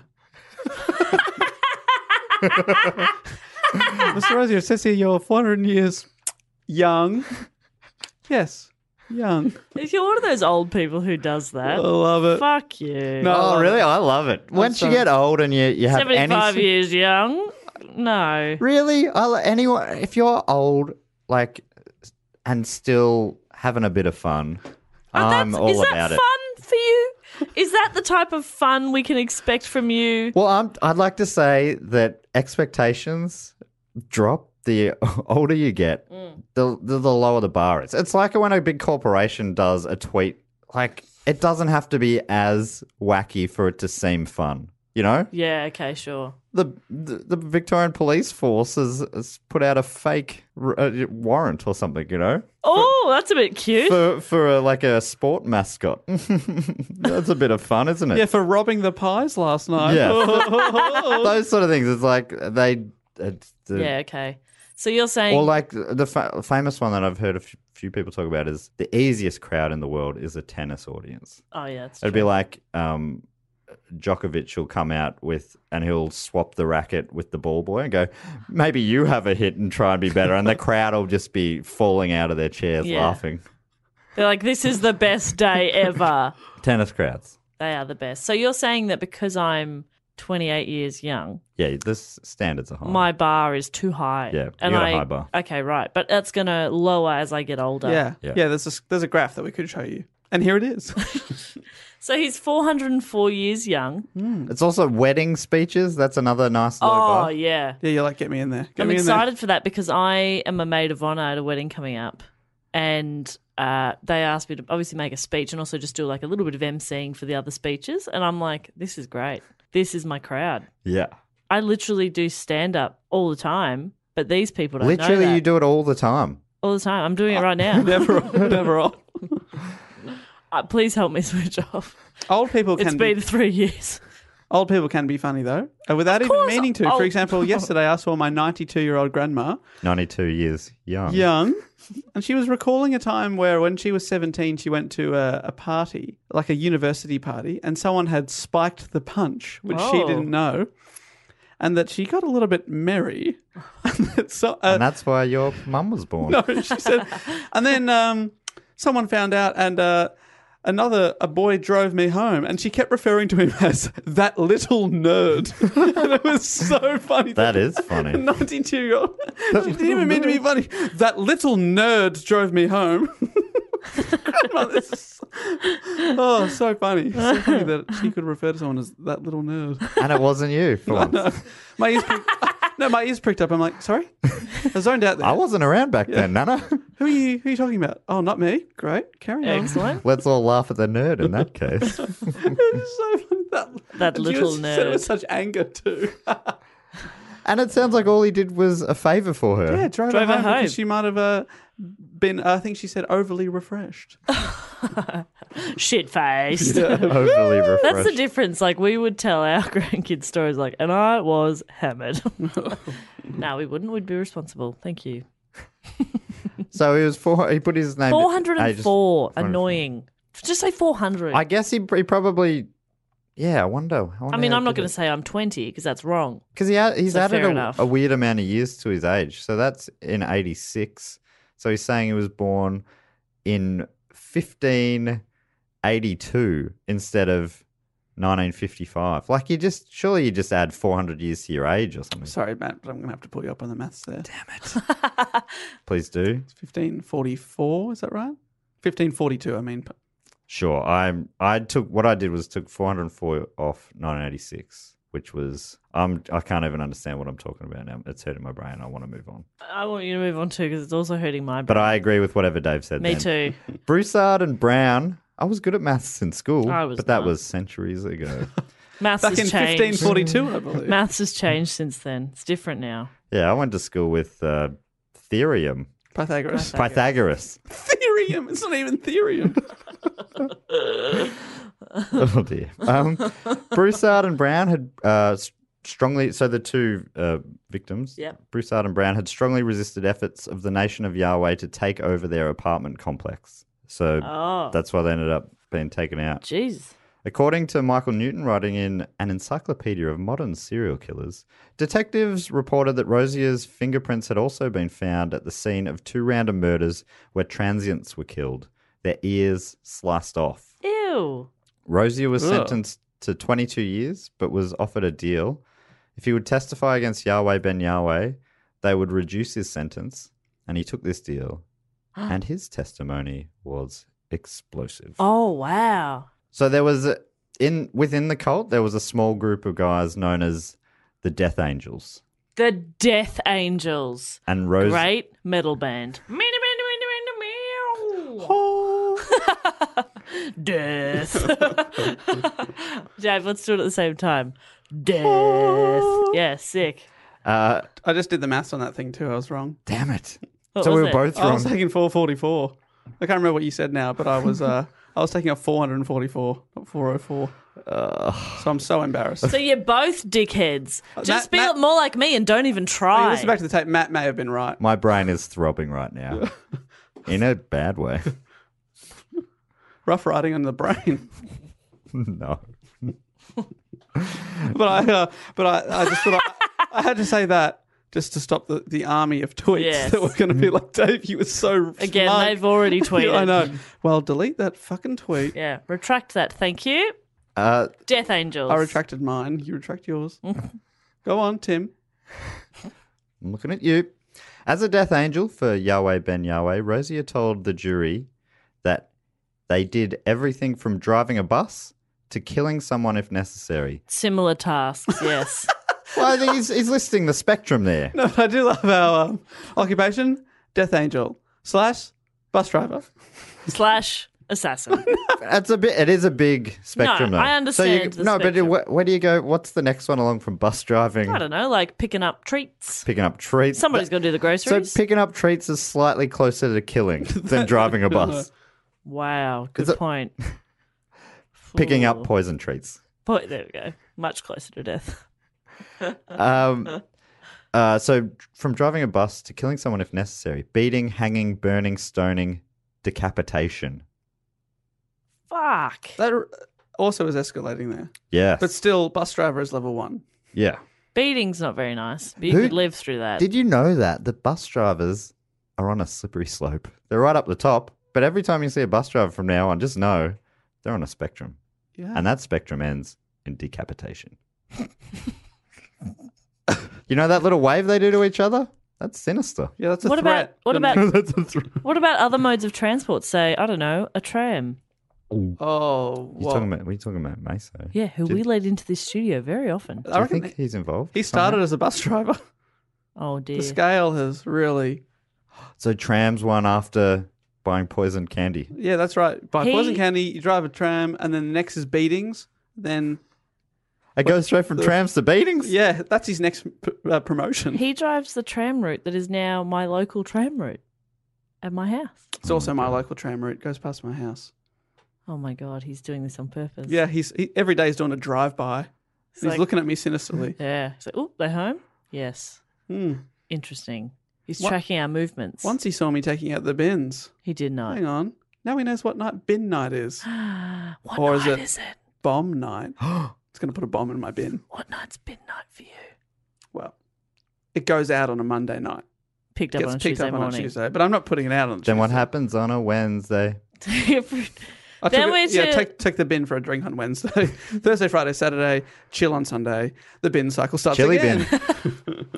S7: Mr. Rosier, it says here you're 400 years young. Yes, young.
S8: If you're one of those old people who does that,
S7: I love it.
S8: fuck you.
S7: No.
S1: Oh, really? I love it. Once you
S7: sorry.
S1: get old and you have
S8: 75
S1: any...
S8: years young? No.
S1: Really? Anyone, if you're old, and still having a bit of fun, I'm all
S8: is that
S1: about it.
S8: fun for you? Is that the type of fun we can expect from you?
S1: Well, I'd like to say that expectations drop the older you get, the lower the bar is. It's like when a big corporation does a tweet, it doesn't have to be as wacky for it to seem fun. you know?
S8: Yeah, okay, sure.
S1: The Victorian Police Force has put out a fake warrant or something, you know?
S8: Oh, that's a bit cute.
S1: For like a sport mascot. That's a bit of fun, isn't it?
S7: Yeah, for robbing the pies last night.
S1: Yeah. Those sort of things. It's like
S8: Yeah, okay. So you're saying...
S1: Or like the famous one that I've heard a few people talk about is the easiest crowd in the world is a tennis audience.
S8: Oh, yeah, that's
S1: It'd
S8: true.
S1: be like Djokovic will come out and he'll swap the racket with the ball boy and go, maybe you have a hit and try and be better. And the crowd will just be falling out of their chairs laughing.
S8: They're like, this is the best day ever.
S1: Tennis crowds.
S8: They are the best. So you're saying that because I'm 28 years young,
S1: Yeah, this standards are high.
S8: my bar is too high.
S1: Yeah, you got a high bar.
S8: Okay, right. But that's going to lower as I get older.
S7: Yeah. There's a graph that we could show you. And here it is.
S8: So he's 404 years young.
S1: It's also wedding speeches. That's another nice low bar.
S8: Oh, yeah.
S7: Yeah, you're like, get me in there. Get
S8: I'm
S7: me in there.
S8: excited for that because I am a maid of honour at a wedding coming up. And they asked me to obviously make a speech and also just do like a little bit of emceeing for the other speeches. And I'm like, this is great. This is my crowd.
S1: Yeah.
S8: I literally do stand-up all the time, but these people don't know
S1: Literally,
S8: that.
S1: you do it all the time.
S8: All the time. I'm doing it right now.
S7: Never on.
S8: Please help me switch off.
S7: Old people
S8: It's
S7: can
S8: been 3 years.
S7: Old people can be funny though, without even
S8: course,
S7: meaning to. For example, yesterday I saw my 92-year-old grandma,
S1: 92 years young.
S7: and she was recalling a time where when she was 17, she went to a party, like a university party, and someone had spiked the punch, which she
S8: Oh.
S7: didn't know, and that she got a little bit merry.
S1: And that's why your mum was born.
S7: No, she said, and then someone found out, and a boy drove me home, and she kept referring to him as that little nerd. And it was so funny.
S1: That is funny.
S7: 92-year-old. She didn't even mean to be funny. That little nerd drove me home. Oh, so funny. So funny that she could refer to someone as that little nerd.
S1: And it wasn't you for once.
S7: No. My ears pricked up. I'm like, sorry? I zoned out there.
S1: I wasn't around back then, Nana.
S7: Who are you talking about? Oh, not me. Great. Carry on.
S8: Excellent.
S1: Let's all laugh at the nerd in that case.
S7: It was so funny.
S8: That
S7: and
S8: little
S7: she said it
S8: nerd.
S7: with such anger too.
S1: And it sounds like all he did was a favour for her.
S7: Yeah, drove her home because she might have been, I think she said, overly refreshed.
S8: Shit-faced.
S1: Overly refreshed.
S8: That's the difference. Like, we would tell our grandkids stories like, and I was hammered. No, we wouldn't. We'd be responsible. Thank you.
S1: So he put his name...
S8: 404. Annoying. Just say 400.
S1: I guess he probably... Yeah, I wonder
S8: I'm not going to say I'm 20 because that's wrong.
S1: Because he's
S8: So
S1: added
S8: fair enough.
S1: a weird amount of years to his age. So that's in 86. So he's saying he was born in 1582 instead of 1955. Like surely you just add 400 years to your age or something.
S7: Sorry, Matt, but I'm going to have to pull you up on the maths there.
S1: Damn it. Please do.
S7: It's 1544, is that right? 1542, I mean.
S1: Sure. What I did was took 404 off 1986, which was I can't even understand what I'm talking about now. It's hurting my brain. I want to move on.
S8: I want you to move on too because it's also hurting my brain.
S1: But I agree with whatever Dave said.
S8: Me
S1: then.
S8: too.
S1: Broussard and Brown. I was good at maths in school,
S8: I was
S1: but that
S8: not.
S1: was centuries ago.
S8: Maths
S7: Back
S8: has
S7: in
S8: changed.
S7: 1542, I believe.
S8: Maths has changed since then. It's different now.
S1: Yeah, I went to school with Therium.
S7: Pythagoras.
S1: Pythagoras.
S7: Therium. It's not even therium.
S1: Oh dear. Broussard and Brown had strongly, so the two victims,
S8: Yep.
S1: Broussard and Brown, had strongly resisted efforts of the Nation of Yahweh to take over their apartment complex. So that's why they ended up being taken out.
S8: Jeez.
S1: According to Michael Newton, writing in An Encyclopedia of Modern Serial Killers, detectives reported that Rosier's fingerprints had also been found at the scene of 2 random murders where transients were killed, their ears sliced off.
S8: Ew.
S1: Rosier was sentenced to 22 years, but was offered a deal. If he would testify against Yahweh Ben Yahweh, they would reduce his sentence, and he took this deal, and his testimony was explosive.
S8: Oh, wow.
S1: So there was within the cult, there was a small group of guys known as the Death Angels.
S8: The Death Angels.
S1: And
S8: Great metal band. Death. Dave, let's do it at the same time. Death. Yeah, sick.
S7: I just did the maths on that thing too. I was wrong.
S1: Damn it.
S8: What
S1: So
S8: was
S1: we were
S8: it?
S1: both
S7: I
S1: wrong.
S7: was taking 444. I can't remember what you said now, but I was taking a 444, not 404. So I'm so embarrassed.
S8: So you're both dickheads. Just be
S7: Matt-
S8: more like me and don't even
S7: Hey,
S8: try.
S7: listen back to the tape. Matt may have been right.
S1: My brain is throbbing right now. In a bad way.
S7: Rough riding on the brain.
S1: No.
S7: But I just thought I had to say that just to stop the army of tweets
S8: Yes.
S7: that were going to be like, Dave, you were so
S8: Again,
S7: smart.
S8: they've already tweeted.
S7: I know. Well, delete that fucking tweet.
S8: Yeah, retract that. Thank you.
S1: Uh,
S8: Death Angels.
S7: I retracted mine. You retract yours. Go on, Tim.
S1: I'm looking at you. As a death angel for Yahweh Ben Yahweh, Rosier told the jury that they did everything from driving a bus to killing someone if necessary.
S8: Similar tasks, yes.
S1: Well, I think he's listing the spectrum there.
S7: No, I do love our occupation: death angel / bus driver.
S8: / assassin.
S1: It is a big spectrum,
S8: No,
S1: though.
S8: I understand the
S1: no,
S8: spectrum.
S1: but where do you go? What's the next one along from bus driving?
S8: I don't know, like picking up treats.
S1: Picking up treats.
S8: Somebody's got to do the
S1: So
S8: groceries.
S1: picking up treats is slightly closer to killing than driving a bus.
S8: Wow, good
S1: Is it-
S8: point.
S1: Picking
S8: Ooh.
S1: up poison treats.
S8: There we go. Much closer to death.
S1: So from driving a bus to killing someone if necessary, beating, hanging, burning, stoning, decapitation.
S8: Fuck.
S7: That also is escalating there,
S1: Yeah.
S7: but still, bus driver is level 1.
S1: Yeah.
S8: Beating's not very nice, but you
S1: Who-
S8: could live through that.
S1: Did you know that the bus drivers are on a slippery slope? They're right up the top, but every time you see a bus driver from now on, just know they're on a spectrum.
S7: Yeah.
S1: And that spectrum ends in decapitation. You know that little wave they do to each other? That's sinister.
S7: Yeah, that's a
S8: What about-
S7: threat.
S8: what
S7: Your
S8: about-
S7: next-
S1: That's a threat.
S8: What about other modes of transport? Say, I don't know, a tram.
S7: Oh,
S1: You
S7: well,
S1: talking about? What are you talking about, Meso?
S8: Yeah, who we let into this studio very often.
S1: Do
S7: I
S1: you
S7: reckon
S1: think he's involved?
S7: he started as a bus driver.
S8: Oh dear.
S7: The scale has really...
S1: So trams won after buying poison candy.
S7: Yeah, that's right. By
S8: He-
S7: poison candy, you drive a tram, and then the next is beatings. Then,
S1: It goes straight from trams to beatings.
S7: yeah, that's his next promotion.
S8: He drives the tram route that is now my local tram route at my house.
S7: It's also my local tram route. Goes past my house.
S8: Oh my god, he's doing this on purpose.
S7: Yeah, every day he's doing a drive-by. He's
S8: like-
S7: looking at me sinisterly.
S8: Yeah. He's like, oh, they're home? Yes.
S7: Hmm.
S8: Interesting. He's
S7: What-
S8: tracking our movements.
S7: Once he saw me taking out the bins.
S8: He did not.
S7: Hang on. Now he knows what night bin night is.
S8: What
S7: Or
S8: night
S7: is
S8: is it?
S7: Bomb night. It's going to put a bomb in my bin.
S8: What night's been night for you?
S7: Well, it goes out on a Monday night.
S8: Picked up
S7: Gets
S8: on a
S7: picked
S8: Tuesday
S7: up on a
S8: morning.
S7: Tuesday, but I'm not putting it out on a
S1: Then what
S7: Tuesday.
S1: happens on a Wednesday?
S7: I
S8: Then
S7: took
S8: we're
S7: it, yeah,
S8: to-
S7: take the bin for a drink on Wednesday. Thursday, Friday, Saturday, chill on Sunday. The bin cycle starts
S1: Chili
S7: again.
S1: bin.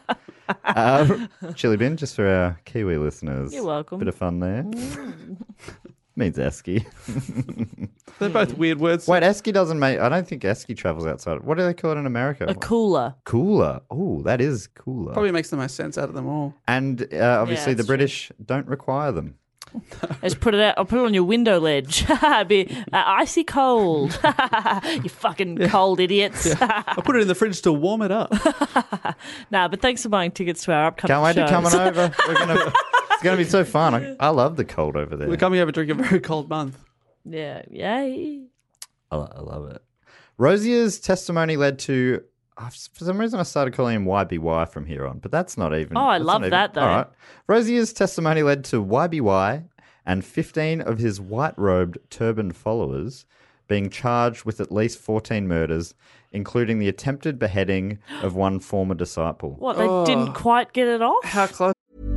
S1: Chili bin, just for our Kiwi listeners.
S8: You're welcome.
S1: Bit of fun there. Means esky.
S7: They're both weird words.
S1: Wait, esky doesn't make. I don't think esky travels outside. What do they call it in America?
S8: A cooler.
S1: Cooler. Oh, that is cooler.
S7: Probably makes the most sense out of them all.
S1: And obviously,
S8: Yeah,
S1: the
S8: that's true.
S1: British don't require them.
S8: Just put it out. I'll put it on your window ledge. Be icy cold. You fucking cold idiots.
S7: I put it in the fridge to warm it up.
S8: Nah, but thanks for buying tickets to our upcoming
S1: Can't wait to
S8: shows.
S1: come on over. It's going to be so fun. I love the cold over there.
S7: We're coming over during a very cold month.
S8: Yeah, yay.
S1: I love it. Rosier's testimony led to. For some reason, I started calling him YBY from here on, but that's not even.
S8: Oh, I
S1: that's
S8: love
S1: not even-
S8: that, though.
S1: All right. Rosier's testimony led to YBY and 15 of his white-robed, turbaned followers being charged with at least 14 murders, including the attempted beheading of one former disciple.
S8: What, they didn't quite get it off?
S7: How close?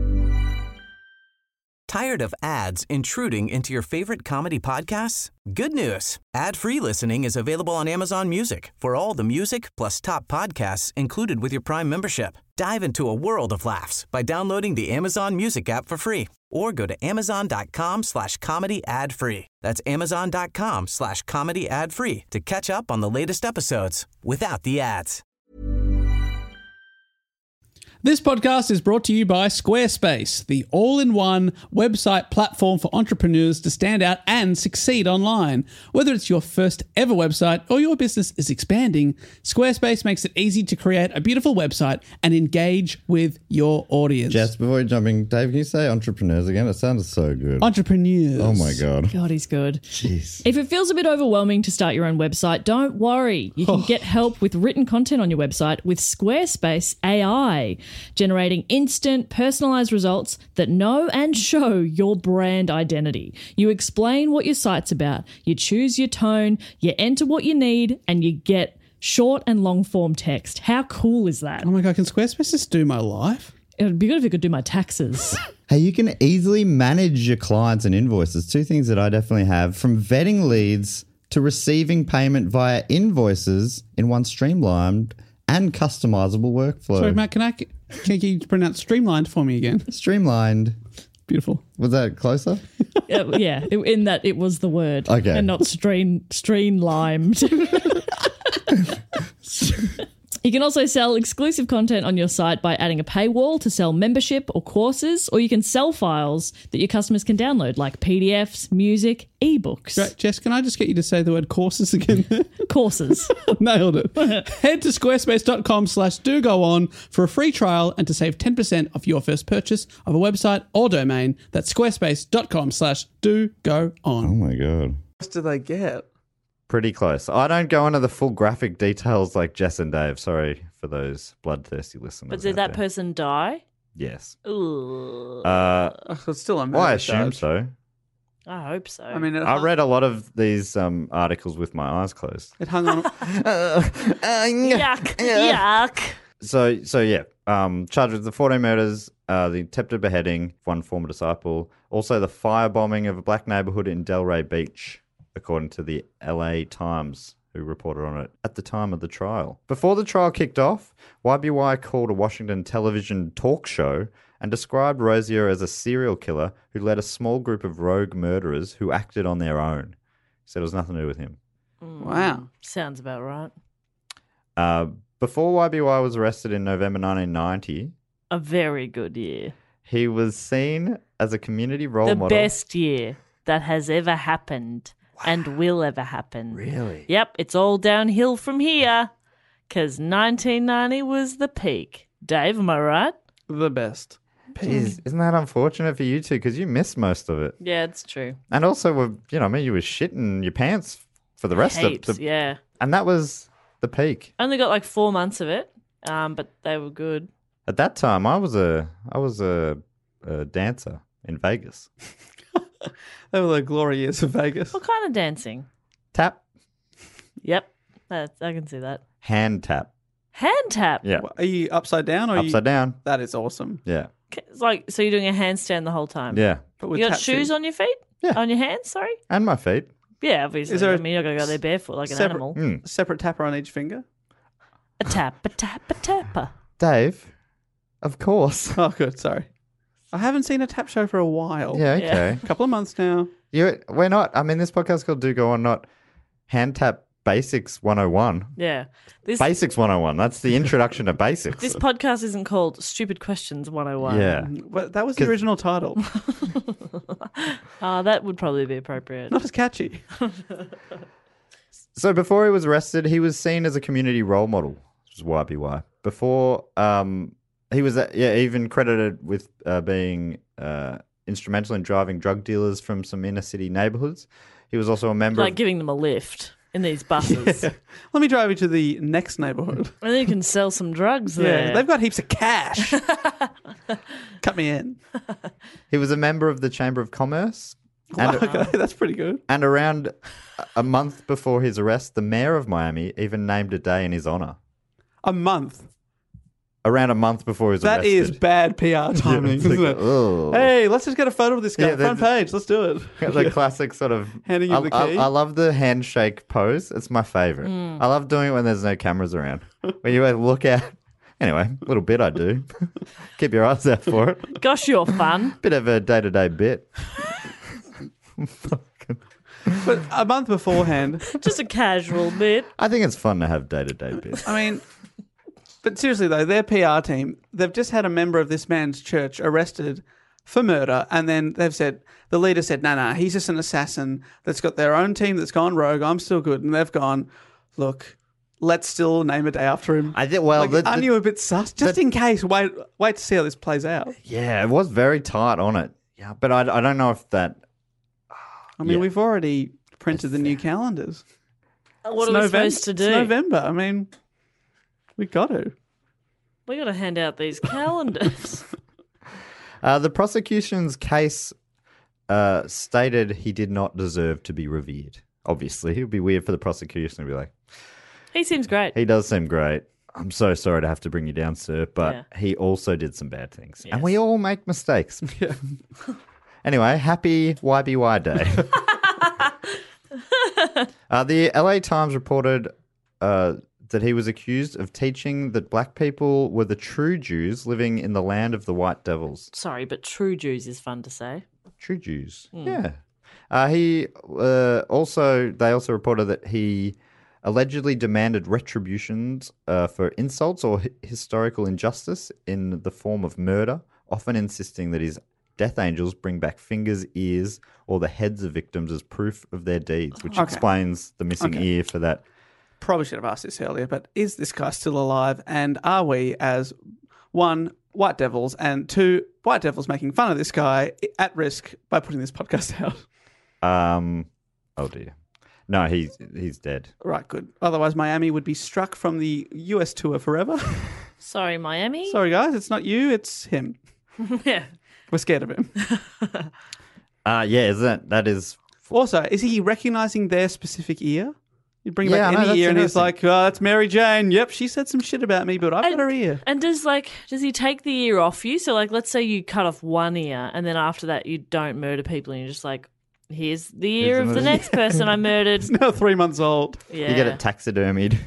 S9: Tired of ads intruding into your favorite comedy podcasts? Good news. Ad-free listening is available on Amazon Music for all the music plus top podcasts included with your Prime membership. Dive into a world of laughs by downloading the Amazon Music app for free or go to amazon.com/comedy ad-free. That's amazon.com/comedy ad-free to catch up on the latest episodes without the ads.
S10: This podcast is brought to you by Squarespace, the all-in-one website platform for entrepreneurs to stand out and succeed online. Whether it's your first ever website or your business is expanding, Squarespace makes it easy to create a beautiful website and engage with your audience.
S1: Jess, before you're jumping, Dave, can you say entrepreneurs again? It sounded so good.
S10: Entrepreneurs.
S1: Oh my God.
S11: God, he's good.
S1: Jeez.
S11: If it feels a bit overwhelming to start your own website, don't worry. You can get help with written content on your website with Squarespace AI, generating instant, personalized results that know and show your brand identity. You explain what your site's about, you choose your tone, you enter what you need, and you get short and long form text. How cool is that?
S10: Oh my God, can Squarespace just do my life?
S11: It would be good if it could do my taxes.
S1: Hey, you can easily manage your clients and invoices. Two things that I definitely have, from vetting leads to receiving payment via invoices in one streamlined and customizable workflow.
S10: Sorry, Matt, can you pronounce streamlined for me again?
S1: Streamlined.
S10: Beautiful.
S1: Was that closer?
S11: In that it was the word.
S1: Okay.
S11: And not streamlined. You can also sell exclusive content on your site by adding a paywall to sell membership or courses, or you can sell files that your customers can download, like PDFs, music, ebooks.
S10: Great. Jess, can I just get you to say the word courses again?
S11: Courses.
S10: Nailed it. Head to squarespace.com/do-go-on for a free trial and to save 10% off your first purchase of a website or domain. That's squarespace.com/do-go-on.
S1: Oh my God.
S7: What do they get?
S1: Pretty close. I don't go into the full graphic details like Jess and Dave. Sorry for those bloodthirsty listeners.
S8: But did that person die?
S1: Yes.
S8: Ooh.
S7: It's still a murder
S1: Well, I assume
S7: charge.
S1: so.
S8: I hope so.
S7: I mean,
S1: I read a lot of these articles with my eyes closed.
S7: it hung on.
S8: Yuck. Yuck.
S1: So yeah. Charged with the 14 murders, the attempted beheading, one former disciple, also the firebombing of a black neighborhood in Delray Beach, according to the LA Times, who reported on it at the time of the trial. Before the trial kicked off, YBY called a Washington television talk show and described Rozier as a serial killer who led a small group of rogue murderers who acted on their own. He said it was nothing to do with him.
S7: Wow.
S8: Sounds about right.
S1: Before YBY was arrested in November 1990,
S8: A very good year.
S1: he was seen as a community role
S8: The
S1: model.
S8: best year that has ever happened and will ever happen.
S1: Really?
S8: Yep, it's all downhill from here because 1990 was the peak. Dave, am I right?
S7: The best.
S1: Jeez, isn't that unfortunate for you two? Because you missed most of it.
S8: Yeah, it's true.
S1: And also, you were shitting your pants for the rest
S8: Heaps,
S1: of the...
S8: yeah.
S1: And that was the peak.
S8: Only got like 4 months of it, but they were good.
S1: At that time, I was a dancer in Vegas.
S7: They were the glory years of Vegas.
S8: What kind of dancing?
S1: Tap.
S8: Yep, I can see that.
S1: Hand tap.
S8: Hand tap.
S1: Yeah.
S7: Are you upside down? Or
S1: Upside down.
S7: That is awesome.
S1: Yeah.
S8: It's like, so you're doing a handstand the whole time?
S1: Yeah.
S7: But with
S8: You got
S7: tap
S8: shoes on your feet?
S1: Yeah.
S8: On your hands, sorry?
S1: And my feet.
S8: Yeah, obviously.
S7: Is there
S8: I
S7: a
S8: mean, you're not going to go there barefoot like an
S7: separate-
S8: animal.
S7: Separate tapper on each finger?
S8: A tap, a tap, a tapper.
S1: Dave, of course.
S7: Oh, good. Sorry. I haven't seen a tap show for a while.
S1: Yeah, okay.
S7: A couple of months now.
S1: We're not, this podcast is called Do Go On, not Hand Tap Basics 101.
S8: Yeah.
S1: Basics 101. That's the introduction to basics.
S8: This podcast isn't called Stupid Questions 101.
S1: Yeah.
S7: Well, that was the original title.
S8: That would probably be appropriate.
S7: Not as catchy.
S1: So before he was arrested, he was seen as a community role model, which is YBY. Before, he was even credited with being instrumental in driving drug dealers from some inner city neighborhoods. He was also a member
S8: Like
S1: of...
S8: giving them a lift in these buses.
S7: Yeah. Let me drive you to the next neighborhood.
S8: And then you can sell some drugs there.
S7: Yeah, they've got heaps of cash. Cut me in.
S1: He was a member of the Chamber of Commerce. And,
S7: Okay, that's pretty good.
S1: and around a month before his arrest, the mayor of Miami even named a day in his honor.
S7: A month.
S1: Around a month before he was
S7: That
S1: arrested.
S7: is bad PR timing,
S1: It's like,
S7: isn't it?
S1: oh.
S7: Hey, let's just get a photo of this guy.
S1: Yeah,
S7: Front page. Let's do it.
S1: The classic sort of...
S7: Handing him the key.
S1: I love the handshake pose. It's my favorite. I love doing it when there's no cameras around. When you look out... Anyway, a little bit I do. Keep your eyes out for it.
S8: Gosh, you're fun.
S1: Bit of a day-to-day bit.
S7: But a month beforehand,
S8: Just a casual bit.
S1: I think it's fun to have day-to-day bits.
S7: I mean, But seriously, though, their PR team, they've just had a member of this man's church arrested for murder, and then they've said, the leader said, no, he's just an assassin that's got their own team that's gone rogue. I'm still good. And they've gone, look, let's still name a day after him.
S1: I think, well,
S7: aren't you a bit sus? Just in case, wait to see how this plays out.
S1: Yeah, it was very tight on it. Yeah, but I don't know if that...
S7: I mean, we've already printed the new calendars.
S8: What are we supposed to do?
S7: It's November. I mean, we got to.
S8: We got to hand out these calendars.
S1: The prosecution's case stated he did not deserve to be revered. Obviously, it would be weird for the prosecution to be like...
S8: He seems great.
S1: He does seem great. I'm so sorry to have to bring you down, sir, but he also did some bad things.
S8: Yes.
S1: And we all make mistakes. Yeah. Anyway, happy YBY Day. The LA Times reported that he was accused of teaching that black people were the true Jews living in the land of the white devils.
S8: Sorry, but true Jews is fun to say.
S1: True Jews, yeah. They also reported that he allegedly demanded retributions for insults or historical injustice in the form of murder, often insisting that his death angels bring back fingers, ears, or the heads of victims as proof of their deeds, which explains the missing ear for that.
S7: Probably should have asked this earlier, but is this guy still alive? And are we, as one, white devils, and two, white devils making fun of this guy, at risk by putting this podcast out?
S1: Oh dear. No, he's dead.
S7: Right, good. Otherwise, Miami would be struck from the US tour forever.
S8: Sorry, Miami.
S7: Sorry, guys. It's not you. It's him.
S8: Yeah.
S7: We're scared of him.
S1: That is...
S7: Also, is he recognizing their specific ear? You bring back
S1: I know,
S7: any ear and he's
S1: interesting.
S7: like, oh, that's Mary Jane. Yep, she said some shit about me, but I've got her ear.
S8: And does he take the ear off you? So let's say you cut off one ear and then after that you don't murder people and you're just like, here's the ear of the next person I murdered.
S7: It's now 3 months old.
S8: Yeah.
S1: You get it taxidermied.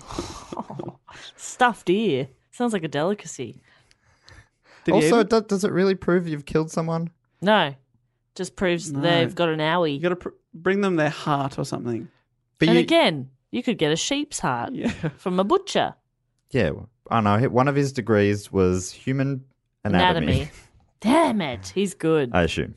S8: Stuffed ear. Sounds like a delicacy.
S1: Also, does it really prove you've killed someone?
S8: No. Just proves they've got an owie.
S7: You got to bring them their heart or something.
S1: But
S8: again, you could get a sheep's heart from a butcher.
S1: Yeah, I know. One of his degrees was human anatomy.
S8: Damn it. He's good.
S1: I assume.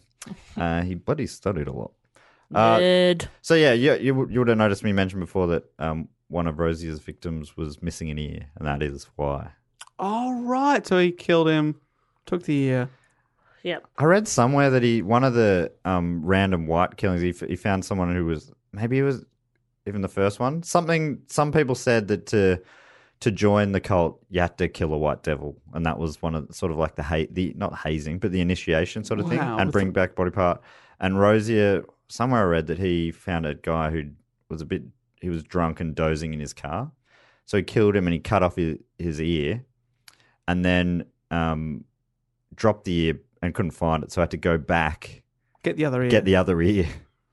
S1: He studied a lot.
S8: Nerd.
S1: So yeah, you would have noticed me mention before that one of Rosie's victims was missing an ear, and that is why.
S7: Oh, right. So he killed him, took the ear.
S8: Yep.
S1: I read somewhere that one of the random white killings, he found someone who was, maybe it was even the first one. Some people said that to join the cult, you had to kill a white devil, and that was one of sort of like the not hazing, but the initiation sort of thing, and bring back body part. And Rosier, somewhere I read that he found a guy who was he was drunk and dozing in his car, so he killed him and he cut off his ear, and then dropped the ear and couldn't find it, so I had to go back,
S7: get the other ear.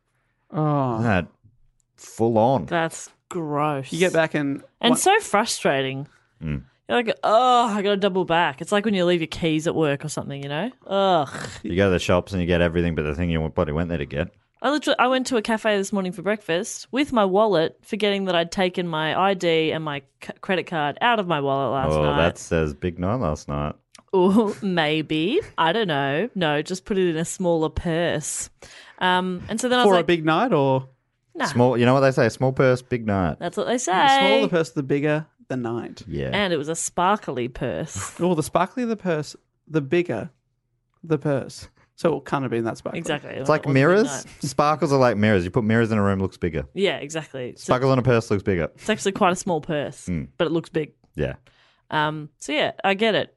S7: Oh,
S1: that full on.
S8: That's gross.
S7: You get back and
S8: so frustrating.
S1: Mm.
S8: You're like, I got to double back. It's like when you leave your keys at work or something, you know? Ugh.
S1: You go to the shops and you get everything, but the thing you bloody went there to get.
S8: I went to a cafe this morning for breakfast with my wallet, forgetting that I'd taken my ID and my credit card out of my wallet last night.
S1: Oh, that says big night last night.
S8: Oh, maybe. I don't know. No, just put it in a smaller purse. And so then I was like,
S7: for a big night or
S8: nah.
S1: Small. You know what they say? Small purse, big night.
S8: That's what they say.
S7: The smaller the purse, the bigger the night.
S1: Yeah.
S8: And it was a sparkly purse.
S7: Oh, the sparklier the purse, the bigger the purse. So it can't have been that sparkly.
S8: Exactly.
S1: It's like mirrors. Sparkles are like mirrors. You put mirrors in a room, looks bigger.
S8: Yeah, exactly.
S1: Sparkles on a purse looks bigger.
S8: It's actually quite a small purse, but it looks big.
S1: Yeah.
S8: So yeah, I get it.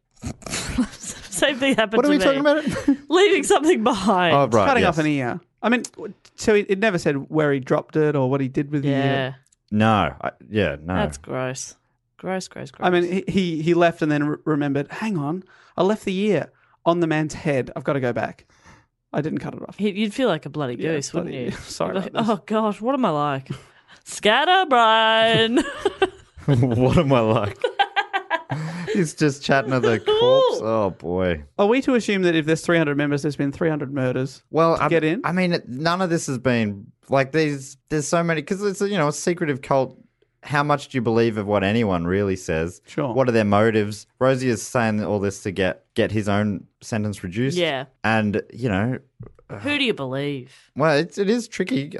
S8: Same thing happened
S1: What
S8: to
S1: are we
S8: me.
S1: talking about?
S8: Leaving something behind.
S1: Oh, right.
S7: Cutting
S1: yes.
S7: off an ear. I mean, so it never said where he dropped it or what he did with the ear.
S1: No. No.
S8: That's gross. Gross.
S7: I mean, he left and then remembered, hang on, I left the ear on the man's head. I've got to go back. I didn't cut it off.
S8: You'd feel like a bloody goose, wouldn't you?
S7: Sorry
S8: Like,
S7: about this.
S8: oh, gosh, what am I like? Scatter, Brian.
S1: What am I like? He's just chatting to the corpse. Oh, boy.
S7: Are we to assume that if there's 300 members, there's been 300 murders to get in?
S1: I mean, none of this has been, like, there's so many, because it's, a secretive cult how much do you believe of what anyone really says?
S7: Sure.
S1: What are their motives? Rosie is saying all this to get his own sentence reduced.
S8: Yeah.
S1: And,
S8: Who do you believe?
S1: well, it is tricky.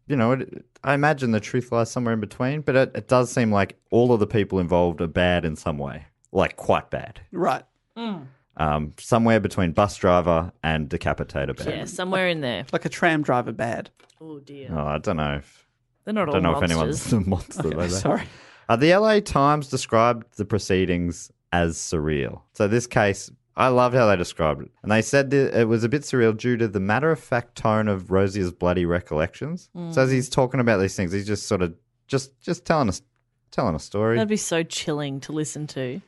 S1: I imagine the truth lies somewhere in between, but it does seem like all of the people involved are bad in some way, like quite bad.
S7: Right.
S1: Somewhere between bus driver and decapitator bad.
S8: Yeah, somewhere in there.
S7: Like a tram driver bad.
S8: Oh, dear.
S1: Oh, I don't know.
S8: They're not
S1: I
S8: all
S1: don't know if
S8: monsters.
S1: anyone's a monster.
S7: Okay,
S1: though.
S7: sorry.
S1: The LA Times described the proceedings as surreal. So this case, I love how they described it. And they said that it was a bit surreal due to the matter-of-fact tone of Rosier's bloody recollections. So as he's talking about these things, he's just sort of just telling a story.
S8: That'd be so chilling to listen to.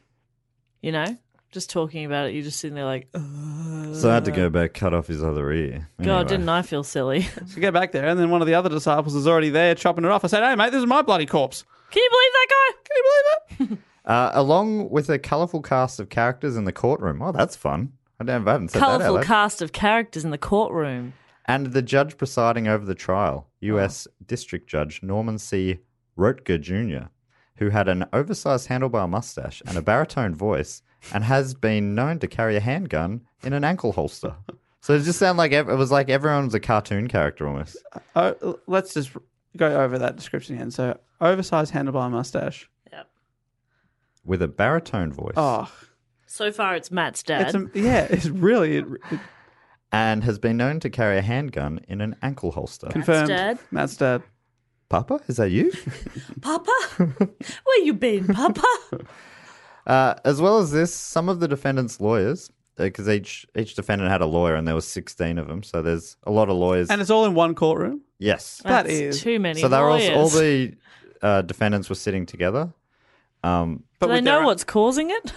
S8: Just talking about it, you're just sitting there like,
S1: So I had to go back, cut off his other ear.
S8: God,
S1: Anyway.
S8: didn't I feel silly?
S7: So get back there, and then one of the other disciples is already there chopping it off. I said, hey, mate, this is my bloody corpse.
S8: Can you believe that guy?
S7: Can you believe it?
S1: Along with a colourful cast of characters in the courtroom. Oh, that's fun. I haven't said that out
S8: Colourful
S1: loud.
S8: cast of characters in the courtroom.
S1: And the judge presiding over the trial, U.S. District Judge Norman C. Rotger Jr., who had an oversized handlebar mustache and a baritone voice and has been known to carry a handgun in an ankle holster. So it just sounded like it was like everyone was a cartoon character almost.
S7: Let's just go over that description again. So, oversized handlebar mustache.
S8: Yep.
S1: With a baritone voice.
S7: Oh,
S8: So far, it's Matt's dad.
S7: it's really
S1: And has been known to carry a handgun in an ankle holster.
S7: confirmed.
S8: dad.
S7: Matt's dad.
S1: Papa, is that you?
S8: Papa? Where you been, Papa?
S1: As well as this, some of the defendants' lawyers, because each defendant had a lawyer and there was 16 of them, so there's a lot of lawyers.
S7: And it's all in one courtroom.
S1: Yes.
S7: That
S8: That's
S7: is.
S8: too many
S1: So they were
S8: lawyers.
S1: all the defendants were sitting together.
S7: But
S8: Do they
S7: with their
S8: know
S7: own-
S8: what's causing it?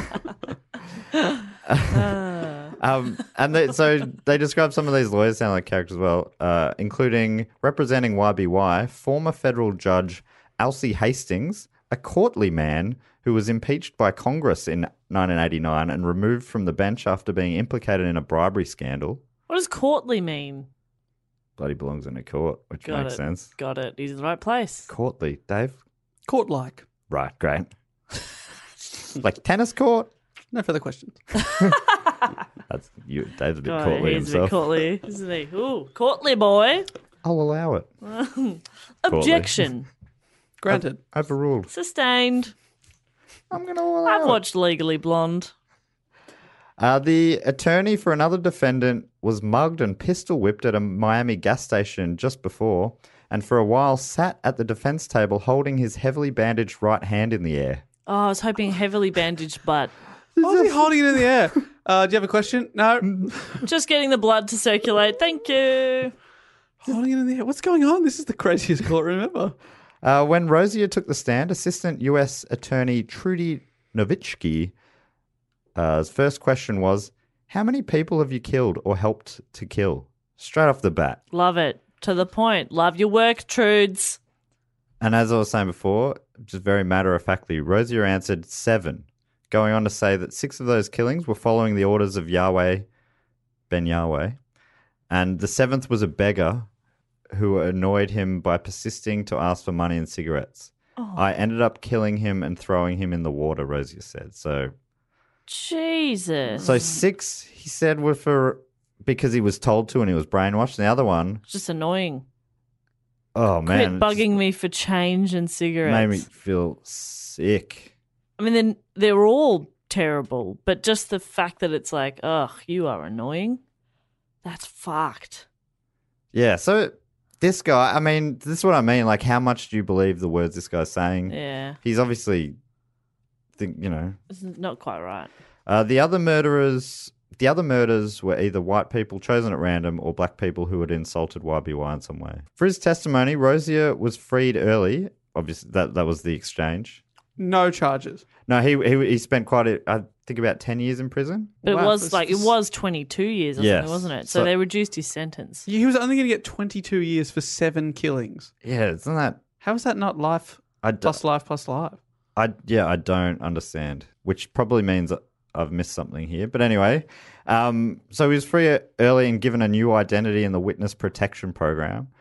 S1: So they described some of these lawyers sound like characters as well, including representing YBY, former federal judge Alcee Hastings, a courtly man who was impeached by Congress in 1989 and removed from the bench after being implicated in a bribery scandal.
S8: What does courtly mean?
S1: Bloody belongs in a court, which
S8: Got
S1: makes
S8: it.
S1: sense.
S8: Got it. He's in the right place.
S1: Courtly, Dave?
S7: Court-like.
S1: Right, great. Like tennis court?
S7: No further questions.
S1: That's you. Dave's a bit
S8: God,
S1: courtly
S8: he's
S1: himself.
S8: a bit courtly, isn't he? Ooh, courtly boy.
S1: I'll allow it.
S8: Objection.
S7: Granted.
S1: Overruled.
S8: Sustained.
S1: I'm going to allow
S8: I've
S1: it.
S8: watched Legally Blonde.
S1: The attorney for another defendant was mugged and pistol whipped at a Miami gas station just before, and for a while sat at the defense table holding his heavily bandaged right hand in the air.
S8: Oh, I was hoping heavily bandaged butt.
S7: Why is he holding it in the air? Do you have a question? No.
S8: Just getting the blood to circulate. Thank you.
S7: Holding it in the air. What's going on? This is the craziest courtroom ever.
S1: When Rosier took the stand, Assistant U.S. Attorney Trudy Nowitzki, his first question was, how many people have you killed or helped to kill? Straight off the bat.
S8: Love it. To the point. Love your work, Trudes.
S1: And as I was saying before, just very matter-of-factly, Rosier answered 7, going on to say that 6 of those killings were following the orders of Yahweh, Ben Yahweh, and the 7th was a beggar who annoyed him by persisting to ask for money and cigarettes.
S8: Oh.
S1: I ended up killing him and throwing him in the water, Rosier said. So
S8: Jesus.
S1: 6, he said, were for because he was told to and he was brainwashed. And the other one,
S8: Just annoying.
S1: oh man,
S8: Quit bugging me for change and
S1: it
S8: cigarettes.
S1: made me feel sick.
S8: I mean, then they're all terrible, but just the fact that it's like, ugh, you are annoying. That's fucked.
S1: Yeah, so this guy, I mean, this is what I mean. Like, how much do you believe the words this guy's saying?
S8: Yeah.
S1: He's obviously,
S8: This is not quite right.
S1: the other murders were either white people chosen at random or black people who had insulted YBY in some way. For his testimony, Rosier was freed early. Obviously, that was the exchange.
S7: No charges.
S1: No, he spent I think about 10 years in prison.
S8: But
S7: Wow,
S8: it was 22 years or
S1: Yes.
S8: something, wasn't it? So,
S1: So-
S8: they reduced his sentence.
S7: He was only going to get 22 years for 7 killings.
S1: Yeah, isn't that?
S7: How is that not life plus life plus life?
S1: I don't understand, which probably means I've missed something here. But anyway, so he was free early and given a new identity in the witness protection program.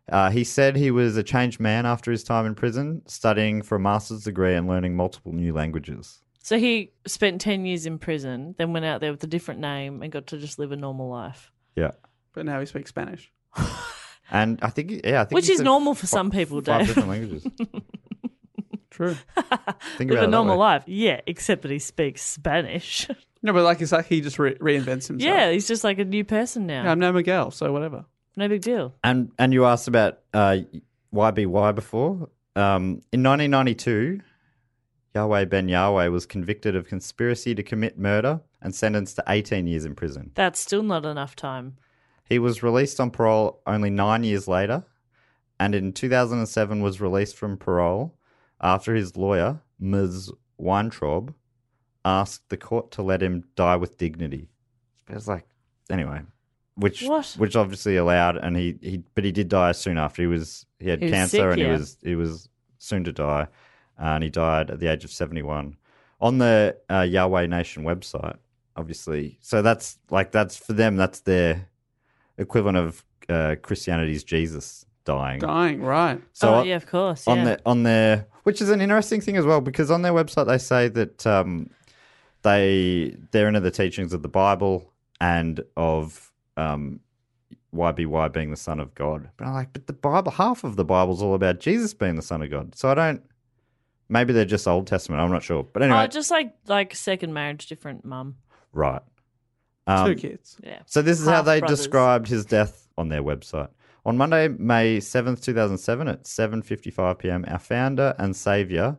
S1: He said he was a changed man after his time in prison, studying for a master's degree and learning multiple new languages.
S8: So he spent 10 years in prison, then went out there with a different name and got to just live a normal life.
S1: Yeah.
S7: But now he speaks Spanish.
S1: And I think
S8: Which
S1: he
S8: is
S1: said
S8: normal for some people,
S1: 5
S8: Dave.
S1: different languages.
S7: True.
S1: Think
S8: Live
S1: about
S8: a
S1: it
S8: normal
S1: that way.
S8: life. Yeah, except that he speaks Spanish.
S7: No, but like it's like he just reinvents himself.
S8: Yeah, he's just like a new person now.
S7: Yeah, I'm no Miguel, so whatever.
S8: No big deal.
S1: And you asked about YBY before. In 1992, Yahweh Ben Yahweh was convicted of conspiracy to commit murder and sentenced to 18 years in prison.
S8: That's still not enough time.
S1: He was released on parole only 9 years later, and in 2007 was released from parole after his lawyer, Ms. Weintraub, asked the court to let him die with dignity. It was like, anyway, which obviously allowed, and he did die soon after. He had
S8: He was
S1: cancer,
S8: sick,
S1: and
S8: yeah.
S1: he was soon to die, and he died at the age of 71 on the Yahweh Nation website. Obviously, so that's for them. That's their equivalent of Christianity's Jesus dying.
S7: Dying, right.
S1: So
S8: yeah, of course.
S1: on their, which is an interesting thing as well, because on their website they say that they're into the teachings of the Bible and of YBY being the Son of God. But I'm like, but the Bible, half of the Bible's all about Jesus being the Son of God. So I don't. Maybe they're just Old Testament. I'm not sure. But anyway,
S8: just like second marriage, different mum.
S1: right.
S7: 2 kids.
S8: Yeah.
S1: So this is how
S8: Half
S1: they
S8: brothers.
S1: described his death on their website. On Monday, May 7th, 2007 at 7:55 p.m., our founder and saviour,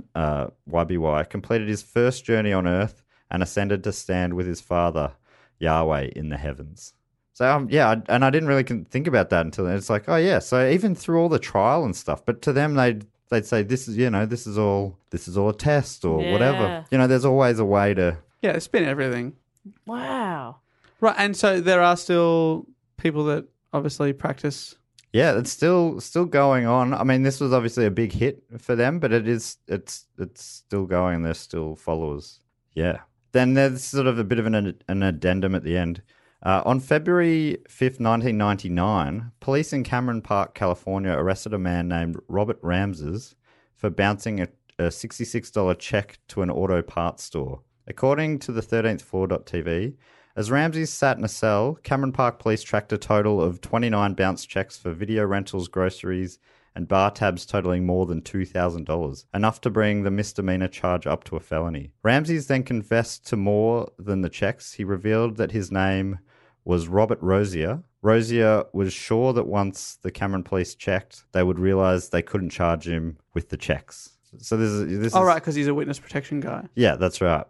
S1: YBY, completed his first journey on earth and ascended to stand with his father, Yahweh, in the heavens. So, and I didn't really think about that until then. It's like, oh, yeah, so even through all the trial and stuff, but to them, they'd say, this is all a test or whatever. There's always a way to...
S7: Yeah, they spin everything.
S8: Wow.
S7: Right, and so there are still people that obviously practice.
S1: Yeah, it's still going on. I mean, this was obviously a big hit for them, but it's still going. There's still followers. Yeah. Then there's sort of a bit of an addendum at the end. On February 5th, 1999, police in Cameron Park, California, arrested a man named Robert Ramses for bouncing a $66 check to an auto parts store. According to the 13th Floor.tv, as Ramses sat in a cell, Cameron Park police tracked a total of 29 bounce checks for video rentals, groceries, and bar tabs totaling more than $2,000, enough to bring the misdemeanor charge up to a felony. Ramses then confessed to more than the checks. He revealed that his name was Robert Rosier. Rosier was sure that once the Cameron police checked, they would realise they couldn't charge him with the checks. So this is...
S7: Oh, right, because he's a witness protection guy.
S1: Yeah, that's right.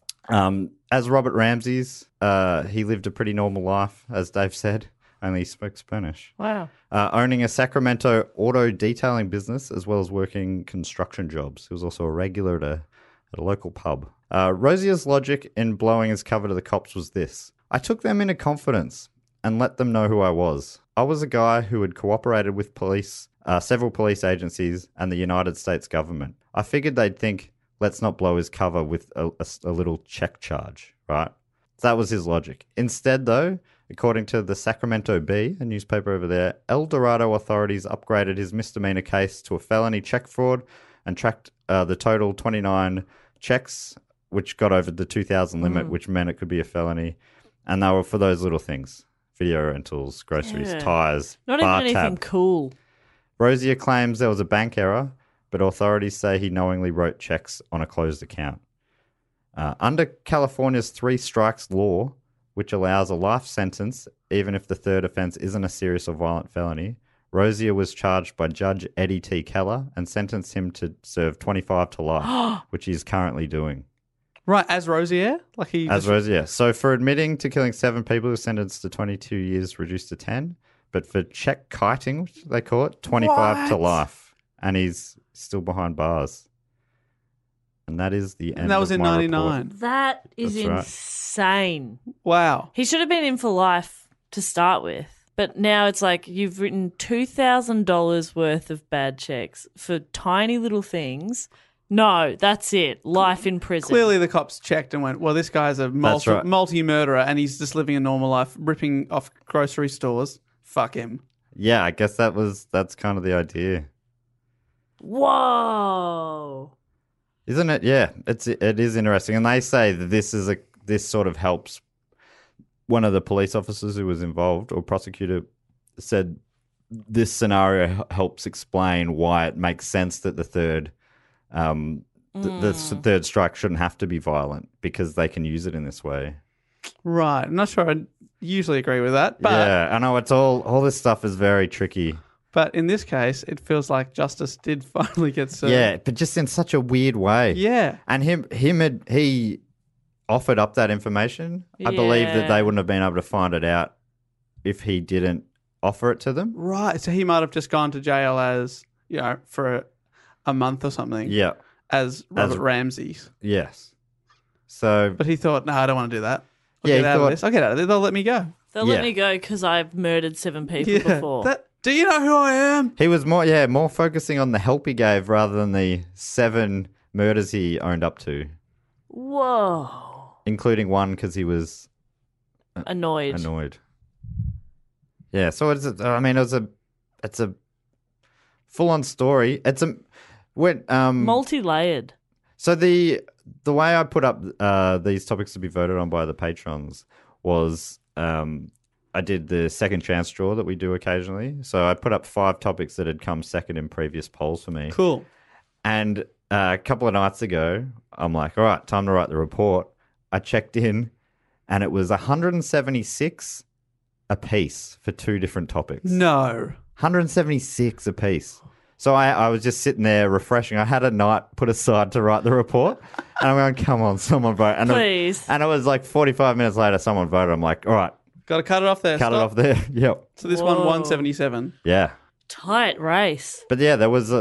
S1: As Robert Ramses, he lived a pretty normal life, as Dave said, only he spoke Spanish.
S8: Wow.
S1: Owning a Sacramento auto detailing business as well as working construction jobs. He was also a regular at a local pub. Rosier's logic in blowing his cover to the cops was this. I took them into confidence and let them know who I was. I was a guy who had cooperated with police, several police agencies and the United States government. I figured they'd think, let's not blow his cover with a little check charge, right? That was his logic. Instead, though, according to the Sacramento Bee, a newspaper over there, El Dorado authorities upgraded his misdemeanor case to a felony check fraud and tracked the total 29 checks, which got over the 2,000 limit, which meant it could be a felony. And they were for those little things. Video rentals, groceries, tyres,
S8: Not
S1: bar
S8: even anything
S1: tab.
S8: cool.
S1: Rosier claims there was a bank error, but authorities say he knowingly wrote checks on a closed account. Under California's 3 strikes law, which allows a life sentence even if the third offence isn't a serious or violent felony, Rosier was charged by Judge Eddie T. Keller and sentenced him to serve 25 to life, which he's currently doing.
S7: Right, as Rosier?
S1: Rosier. So for admitting to killing 7 people, he was sentenced to 22 years, reduced to 10. But for check kiting, which they call it, 25 to life. And he's still behind bars. And that is the end.
S7: And that was
S1: of
S7: in
S1: my
S7: 99.
S1: report.
S8: That is
S1: That's right.
S8: insane.
S7: Wow.
S8: He should have been in for life to start with. But now it's like you've written $2,000 worth of bad checks for tiny little things. No, that's it. Life in prison.
S7: Clearly the cops checked and went, well, this guy's a
S1: That's right.
S7: multi-murderer and he's just living a normal life, ripping off grocery stores. Fuck him.
S1: Yeah, I guess that's kind of the idea.
S8: Whoa.
S1: Isn't it? Yeah, it is interesting. And they say that this sort of helps. One of the police officers who was involved, or prosecutor, said this scenario helps explain why it makes sense that the third third strike shouldn't have to be violent, because they can use it in this way.
S7: Right. I'm not sure I usually agree with that. But
S1: Yeah, I know it's all this stuff is very tricky.
S7: But in this case, it feels like justice did finally get served.
S1: Yeah, but just in such a weird way.
S7: Yeah.
S1: And he offered up that information. I believe that they wouldn't have been able to find it out if he didn't offer it to them.
S7: Right. So he might have just gone to jail as, for a month or something.
S1: Yeah.
S7: As Robert Ramsey.
S1: Yes. So.
S7: But he thought, no, I don't want to do that. I'll
S1: Yeah,
S7: get
S1: he
S7: out of
S1: thought-
S7: this. I'll get out of this. They'll let me go.
S8: They'll let me go because I've murdered 7 people before.
S7: Do you know who I am?
S1: He was more focusing on the help he gave rather than the 7 murders he owned up to.
S8: Whoa.
S1: Including one because he was
S8: Annoyed.
S1: Yeah, so it's a full-on story.
S8: Multi-layered.
S1: So the way I put up these topics to be voted on by the patrons was I did the second chance draw that we do occasionally. So I put up 5 topics that had come second in previous polls for me.
S7: Cool.
S1: And a couple of nights ago, I'm like, all right, time to write the report. I checked in, and it was 176 a piece for 2 different topics.
S7: No.
S1: 176 a piece. So I was just sitting there refreshing. I had a night put aside to write the report, and I'm going, come on, someone vote. And
S8: Please.
S1: And it was like 45 minutes later, someone voted. I'm like, all right.
S7: Got to cut it off there.
S1: Cut it off there. Yep.
S7: So this one, 177.
S1: Yeah.
S8: Tight race.
S1: But yeah, there was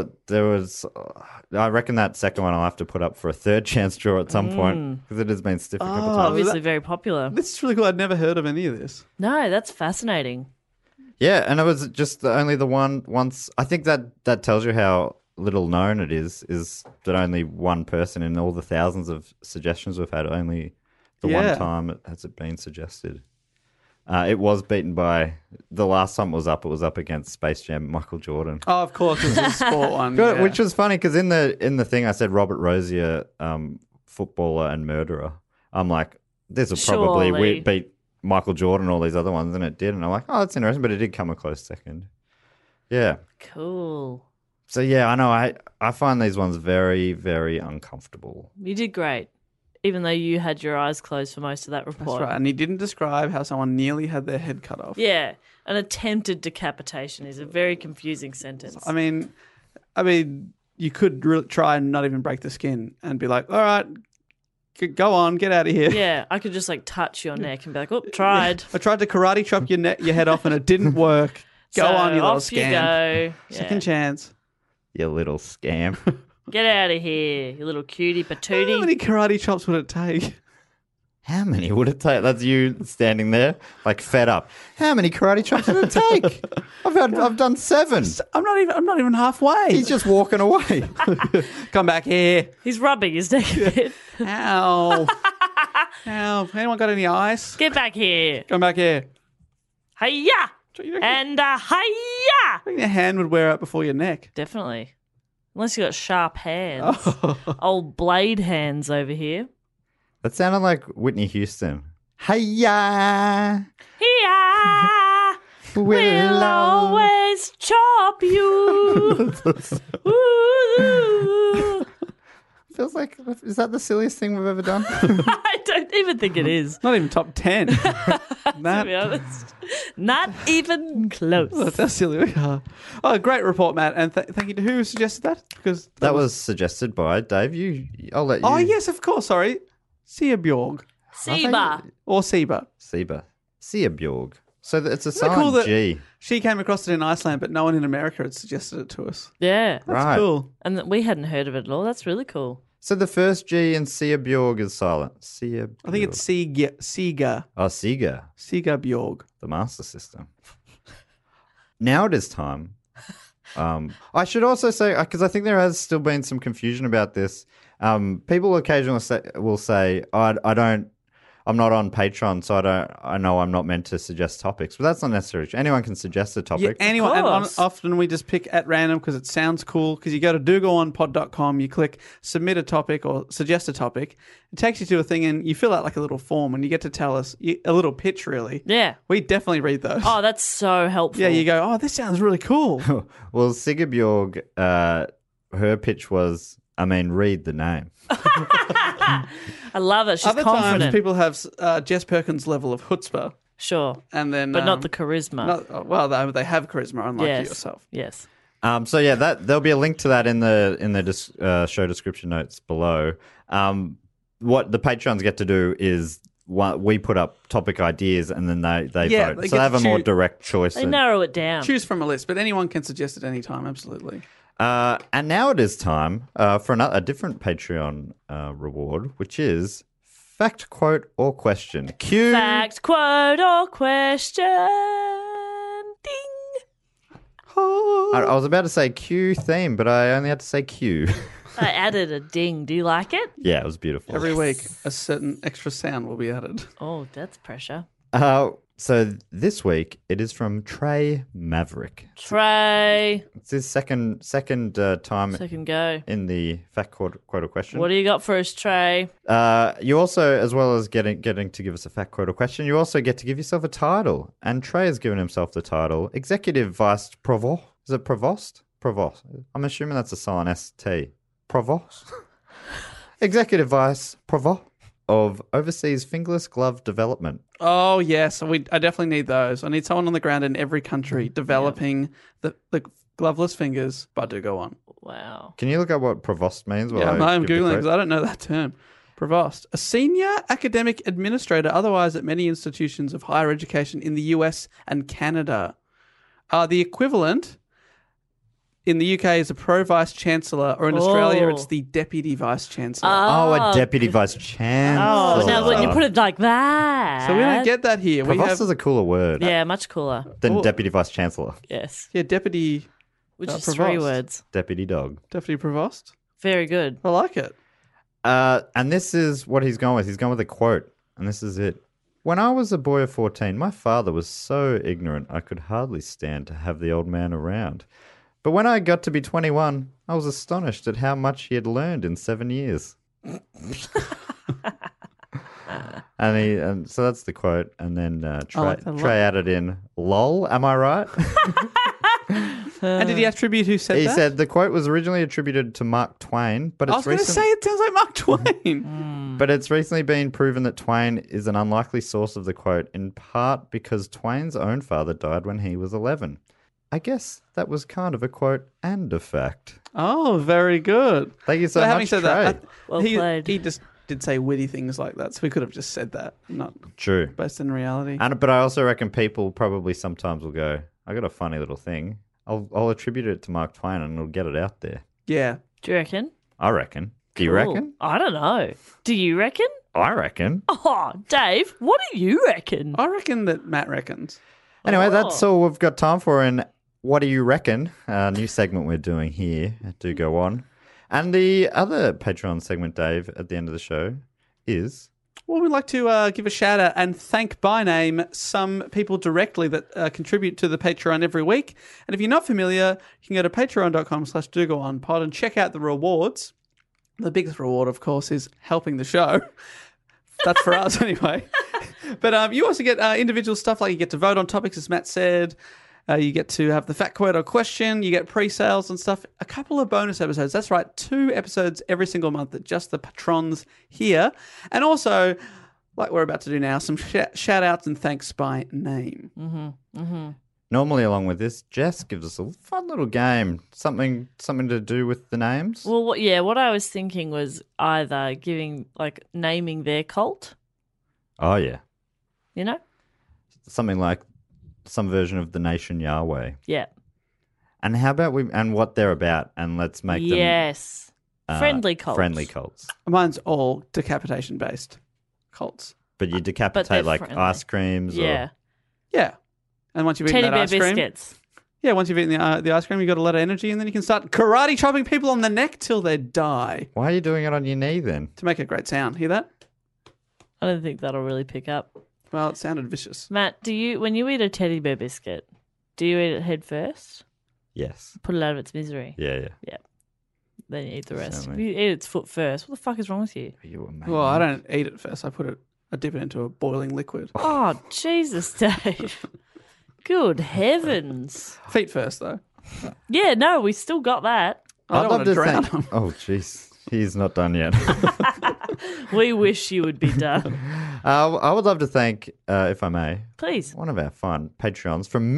S1: I reckon that second one I'll have to put up for a third chance draw at some point, because it has been stiff a couple times.
S8: Obviously very popular.
S7: This is really cool. I'd never heard of any of this.
S8: No, that's fascinating.
S1: Yeah, and it was just only the one once. I think that tells you how little known it is that only one person in all the thousands of suggestions we've had, only the one time has it been suggested. It was beaten by, the last time it was up against Space Jam, Michael Jordan.
S7: Oh, of course, it's a sport one.
S1: Good,
S7: yeah.
S1: Which was funny because in the thing I said Robert Rozier, footballer and murderer. I'm like, this will probably
S8: Surely.
S1: beat Michael Jordan and all these other ones, and it did. And I'm like, oh, that's interesting, but it did come a close second. Yeah.
S8: Cool.
S1: So yeah, I know. I find these ones very, very uncomfortable.
S8: You did great, even though you had your eyes closed for most of that report.
S7: That's right. And he didn't describe how someone nearly had their head cut off.
S8: Yeah, an attempted decapitation is a very confusing sentence.
S7: I mean, you could try and not even break the skin and be like, all right, go on, get out of here.
S8: Yeah, I could just like touch your neck and be like, oh, tried.
S7: I tried to karate chop your head off and it didn't work. Go
S8: So
S7: on, you little
S8: off you
S7: scamp.
S8: go. Yeah.
S7: Second chance.
S1: You little scam.
S8: Get out of here, you little cutie
S7: How
S8: patootie.
S7: many karate chops would it take?
S1: How many would it take? That's you standing there, like fed up. How many karate chops would it take? I've done 7.
S7: I'm not even halfway.
S1: He's just walking away.
S7: Come back here.
S8: He's rubbing his neck a bit.
S7: Ow. Ow. Anyone got any ice?
S8: Get back here.
S7: Come back here.
S8: Hiya!
S7: You reckon-
S8: And hiya!
S7: I think your hand would wear out before your neck.
S8: Definitely. Unless you got sharp hands. Old blade hands over here.
S1: That sounded like Whitney Houston. Hiya!
S8: Hiya! We'll always chop you. Ooh.
S1: Feels like, is that the silliest thing we've ever done?
S8: I don't even think it is,
S7: Not even top 10.
S8: to be honest. Not even close.
S7: That's how silly we are. Oh, great report, Matt. And thank you to who suggested that? Because
S1: That was suggested by Dave. I'll let you.
S7: Oh, yes, of course. Sorry. Seabjorg.
S8: Seba.
S7: Or Seba.
S1: Seabjorg. So it's a
S7: Isn't that
S1: silent
S7: cool that
S1: G.
S7: she came across it in Iceland, but no one in America had suggested it to us?
S8: Yeah.
S7: That's
S1: Right.
S7: cool.
S8: And we hadn't heard of it at all. That's really cool.
S1: So the first G in Seabjorg is silent. Seabjorg.
S7: I think it's Sega.
S1: Oh, Sega.
S7: Sega Bjorg.
S1: The Master System. Now it is time. I should also say, because I think there has still been some confusion about this. People occasionally will say, I I'm not on Patreon, so I know I'm not meant to suggest topics, but that's not necessary. Anyone can suggest a topic.
S7: Yeah, anyone. And
S8: course.
S7: often we just pick at random because it sounds cool. Because you go to dogoonpod.com, you click submit a topic or suggest a topic. It takes you to a thing and you fill out like a little form and you get to tell us a little pitch, really.
S8: Yeah.
S7: We definitely read those.
S8: Oh, that's so helpful.
S7: Yeah, you go, oh, this sounds really cool.
S1: Well, Sigurd, her pitch was, read the name.
S8: I love it. She's
S7: Other
S8: confident.
S7: times people have Jess Perkins' level of chutzpah.
S8: Sure.
S7: And then,
S8: but not the charisma.
S7: They have charisma, unlike you yourself.
S8: Yes.
S1: So yeah, there'll be a link to that in the show description notes below. What the Patreons get to do is we put up topic ideas and then they vote.
S7: They
S1: so they have a more
S7: choose.
S1: direct choice.
S8: They narrow it down.
S7: Choose from a list, but anyone can suggest at any time, absolutely.
S1: And now it is time for a different Patreon reward, which is fact, quote, or question. Cue.
S8: Fact, quote, or question. Ding.
S1: I was about to say cue theme, but I only had to say cue.
S8: I added a ding. Do you like it?
S1: Yeah, it was beautiful.
S7: Every week, a certain extra sound will be added.
S8: Oh, that's pressure.
S1: So this week, it is from Trey Maverick.
S8: Trey.
S1: It's his second time
S8: Second go.
S1: in the fact, quote, or question.
S8: What do you got for us, Trey?
S1: You also, as well as getting to give us a fact, quote, or question, you also get to give yourself a title. And Trey has given himself the title Executive Vice Provost. Is it Provost? Provost. I'm assuming that's a silent ST. Provost? Executive Vice Provost of Overseas Fingerless Glove Development.
S7: Oh, yes. I definitely need those. I need someone on the ground in every country developing the gloveless fingers, but do go on.
S8: Wow.
S1: Can you look up what Provost means?
S7: Yeah, I'm Googling because I don't know that term. Provost, a senior academic administrator, otherwise at many institutions of higher education in the US and Canada. The equivalent in the UK is a pro-vice chancellor, or in Australia it's the deputy vice chancellor.
S1: A deputy vice chancellor.
S8: Oh, now when you put it like that.
S7: So we don't get that here.
S1: Provost is a cooler word
S8: Yeah, much cooler.
S1: than deputy vice chancellor.
S8: Yes.
S7: Yeah, deputy...
S8: Which is
S7: Provost.
S8: 3 words.
S1: Deputy dog.
S7: Deputy provost.
S8: Very good.
S7: I like it.
S1: And this is what he's gone with. He's gone with a quote, and this is it. When I was a boy of 14, my father was so ignorant I could hardly stand to have the old man around. But when I got to be 21, I was astonished at how much he had learned in 7 years. and so that's the quote. And then Trey added in, lol, am I right?
S7: And did he attribute who said that?
S1: He said the quote was originally attributed to Mark Twain, but
S7: I was going to say it sounds like Mark Twain.
S1: But it's recently been proven that Twain is an unlikely source of the quote, in part because Twain's own father died when he was 11. I guess that was kind of a quote and a fact.
S7: Oh, very good.
S1: Thank you so
S7: having
S1: much,
S7: said
S1: Trey.
S7: that,
S8: Well played.
S7: he just did say witty things like that, so we could have just said that, not
S1: True.
S7: based in reality.
S1: But I also reckon people probably sometimes will go, I got a funny little thing. I'll attribute it to Mark Twain and it'll get it out there.
S7: Yeah.
S8: Do you reckon?
S1: I reckon. Do you
S8: Cool.
S1: reckon?
S8: I don't know. Do you reckon?
S1: I reckon.
S8: Oh, Dave, what do you reckon?
S7: I reckon that Matt reckons.
S1: Anyway, that's all we've got time for in What Do You Reckon? A new segment we're doing here at Do Go On. And the other Patreon segment, Dave, at the end of the show is...
S7: Well, we'd like to give a shout out and thank by name some people directly that contribute to the Patreon every week. And if you're not familiar, you can go to patreon.com/dogoonpod and check out the rewards. The biggest reward, of course, is helping the show. That's for us anyway. But you also get individual stuff, like you get to vote on topics, as Matt said. You get to have the fact, quote, or question. You get pre-sales and stuff. A couple of bonus episodes. That's right, 2 episodes every single month that just the patrons hear. And also, like we're about to do now, some shout-outs and thanks by name.
S8: Mm-hmm. Mm-hmm.
S1: Normally, along with this, Jess gives us a fun little game. Something to do with the names.
S8: Well, what I was thinking was either naming their cult.
S1: Oh, yeah.
S8: You know?
S1: Something like some version of the Nation Yahweh.
S8: Yeah.
S1: And how about and what they're about, and let's make them...
S8: Yes. Friendly cults.
S1: Friendly cults.
S7: Mine's all decapitation-based cults.
S1: But you decapitate like
S8: friendly.
S1: ice creams
S8: Yeah.
S7: Yeah. And once you've eaten
S8: Teddy
S7: that
S8: bear
S7: ice cream...
S8: biscuits.
S7: Yeah, once you've eaten the ice cream, you've got a lot of energy, and then you can start karate chopping people on the neck till they die.
S1: Why are you doing it on your knee then?
S7: To make a great sound. Hear that?
S8: I don't think that'll really pick up.
S7: Well, it sounded vicious.
S8: Matt, when you eat a teddy bear biscuit, do you eat it head first?
S1: Yes.
S8: Put it out of its misery.
S1: Yeah.
S8: Then you eat the rest.
S1: Certainly.
S8: You eat its foot first. What the fuck is wrong with you?
S1: You were
S7: Well, I don't eat it first. I dip it into a boiling liquid.
S8: Oh, Jesus, Dave. Good heavens.
S7: Feet first, though.
S8: Yeah, no, we still got that.
S7: I don't want to drown them.
S1: Oh, jeez. He's not done yet.
S8: We wish you would be done.
S1: I would love to thank, if I may,
S8: Please.
S1: one of our fun Patreons from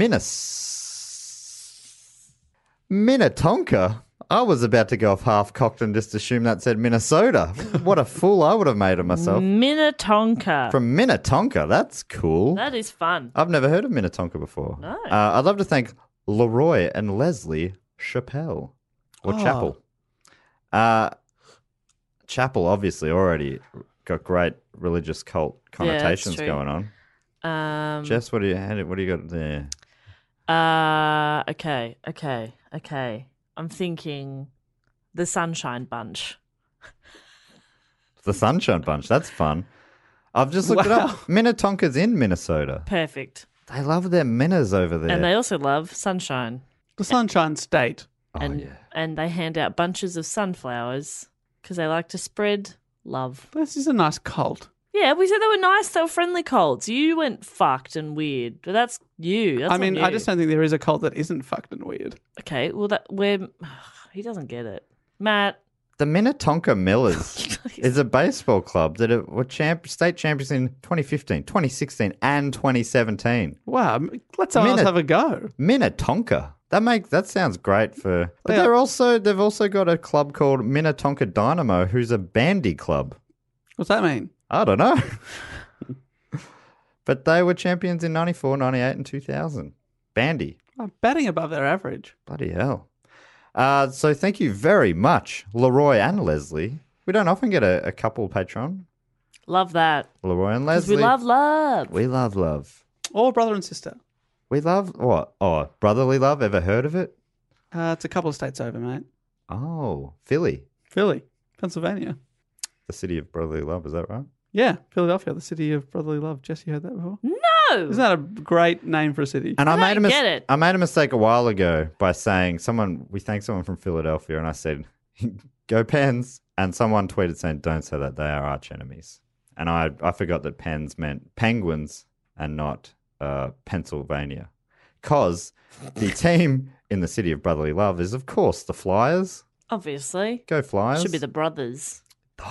S1: Minnetonka. I was about to go off half-cocked and just assume that said Minnesota. What a fool I would have made of myself.
S8: Minnetonka.
S1: From Minnetonka. That's cool.
S8: That is fun.
S1: I've never heard of Minnetonka before.
S8: No.
S1: I'd love to thank Leroy and Leslie Chappelle. Or Chapel. Chapel obviously already got great religious cult connotations
S8: true.
S1: going on. Jess, what do you got there?
S8: Okay. I'm thinking the Sunshine Bunch.
S1: The Sunshine Bunch. That's fun. I've just looked it up. Minnetonka's in Minnesota.
S8: Perfect.
S1: They love their Minnas over there.
S8: And they also love sunshine.
S7: The Sunshine State.
S8: And they hand out bunches of sunflowers because they like to spread love.
S7: This is a nice cult.
S8: Yeah, we said they were nice. They were friendly cults. You went fucked and weird, but that's you. That's
S7: I mean,
S8: not you.
S7: I just don't think there is a cult that isn't fucked and weird.
S8: Okay, well, he doesn't get it. Matt.
S1: The Minnetonka Millers is a baseball club that were state champions in 2015, 2016, and 2017.
S7: Wow, let someone else have a go.
S1: Minnetonka. That sounds great for. But they've also got a club called Minnetonka Dynamo, who's a bandy club.
S7: What's that mean?
S1: I don't know. But they were champions in 94, 98, and 2000. Bandy.
S7: Oh, batting above their average.
S1: Bloody hell. So thank you very much, Leroy and Leslie. We don't often get a couple Patreon.
S8: Love that.
S1: Leroy and Leslie.
S8: We love love.
S1: We love love.
S7: Or brother and sister.
S1: We love what? Oh, brotherly love. Ever heard of it?
S7: It's a couple of states over, mate.
S1: Oh, Philly.
S7: Pennsylvania.
S1: The city of brotherly love. Is that right?
S7: Yeah, Philadelphia, the city of brotherly love. Jess, you heard that before?
S8: No.
S7: Isn't that a great name for a city?
S1: And I made
S8: it.
S1: I made a mistake a while ago by saying we thanked someone from Philadelphia, and I said, "Go Pens," and someone tweeted saying, "Don't say that. They are arch enemies." And I forgot that Pens meant penguins and not Pennsylvania, because the team in the city of brotherly love is, of course, the Flyers.
S8: Obviously.
S1: Go Flyers.
S8: Should be the Brothers.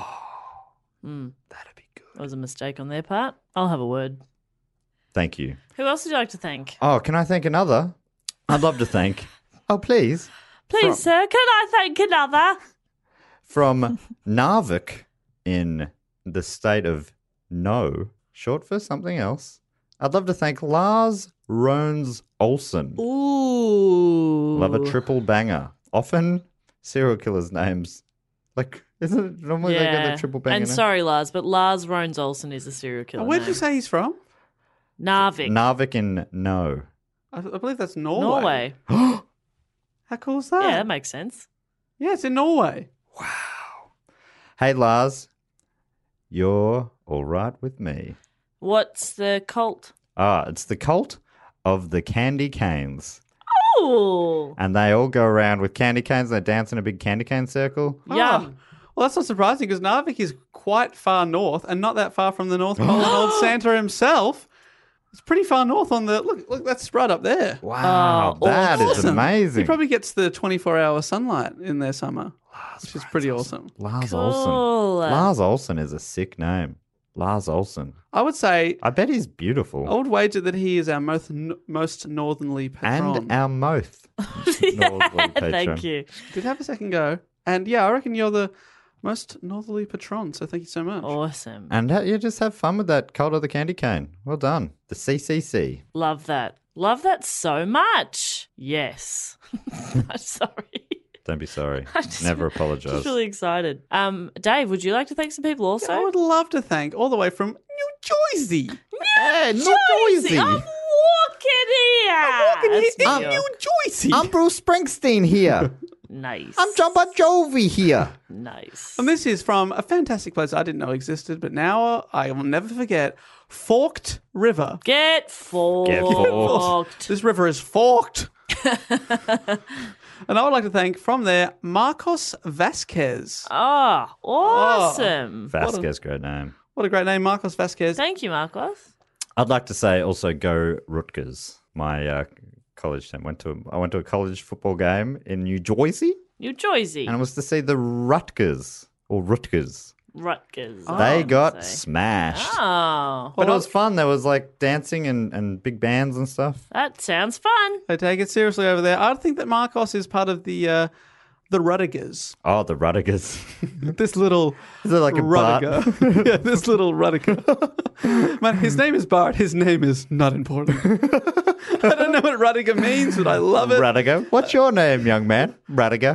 S1: That'd be good.
S8: That was a mistake on their part. I'll have a word.
S1: Thank you.
S8: Who else would you like to thank?
S1: Oh, can I thank another? I'd love to thank. Oh, please.
S8: Please, sir, can I thank another?
S1: From Narvik in the state of No, short for something else. I'd love to thank Lars Rones Olsen.
S8: Ooh.
S1: Love a triple banger. Often serial killers' names. Like, isn't it normally they get the triple banger?
S8: And
S1: name?
S8: Sorry, Lars, but Lars Rones Olsen is a serial killer.
S7: Where did you say he's from?
S8: Narvik.
S1: Narvik in No.
S7: I believe that's Norway.
S8: Norway.
S7: How cool is that?
S8: Yeah, that makes sense.
S7: Yeah, it's in Norway.
S1: Hey, Lars. You're all right with me.
S8: What's the cult?
S1: It's the cult of the candy canes.
S8: Oh.
S1: And they all go around with candy canes. They dance in a big candy cane circle.
S8: Yum.
S7: Well, that's not surprising because Narvik is quite far north and not that far from the North Pole and old Santa himself. It's pretty far north on the... Look, that's right up there.
S1: Wow, that is
S7: awesome.
S1: amazing.
S7: He probably gets the 24-hour sunlight in their summer, which is pretty awesome.
S1: Lars
S8: Cool.
S1: Olsen. Lars Olsen is a sick name. Lars Olsen.
S7: I would say...
S1: I bet he's beautiful.
S7: I would wager that he is our most northerly patron.
S1: And our most northerly patron.
S8: Thank you.
S7: Did have a second go. And yeah, I reckon you're the most northerly patron, so thank you so much.
S8: Awesome.
S1: And you just have fun with that cult of the candy cane. Well done. The CCC.
S8: Love that. Love that so much. Yes. I'm sorry.
S1: Don't be sorry. Never apologise.
S8: Just really excited. Dave, would you like to thank some people also?
S7: I would love to thank all the way from New Jersey.
S1: Hey, New Jersey.
S8: I'm walking here.
S7: I'm walking here
S8: That's
S7: in
S8: New
S7: New Jersey.
S1: I'm Bruce Springsteen here.
S8: Nice.
S1: I'm John Bon Jovi here.
S8: Nice.
S7: And this is from a fantastic place I didn't know existed, but now I will never forget. Forked River.
S8: Get forked.
S1: Get forked.
S7: This river is forked. And I would like to thank from there Marcos Vasquez.
S8: Ah, awesome.
S1: Vasquez, great name.
S7: What a great name, Marcos Vasquez.
S8: Thank you, Marcos.
S1: I'd like to say also go Rutgers. My college team I went to a college football game in New Jersey,
S8: New Jersey.
S1: and it was to see the Rutgers or Rutgers.
S8: Rutgers.
S1: They got
S8: say.
S1: smashed.
S8: Oh,
S1: But it was fun. There was like dancing and big bands and stuff.
S8: that sounds fun.
S7: They take it seriously over there. I think that Marcos is part of the Rudigers.
S1: Oh, the Rutgers.
S7: This little
S1: Is it like a Bart?
S7: Rudiger. Yeah, this little Rudiger. Man, his name is Bart. His name is not important. I don't know what Rudiger means, but I love it.
S1: Radiger. What's your name, young man? Radiger.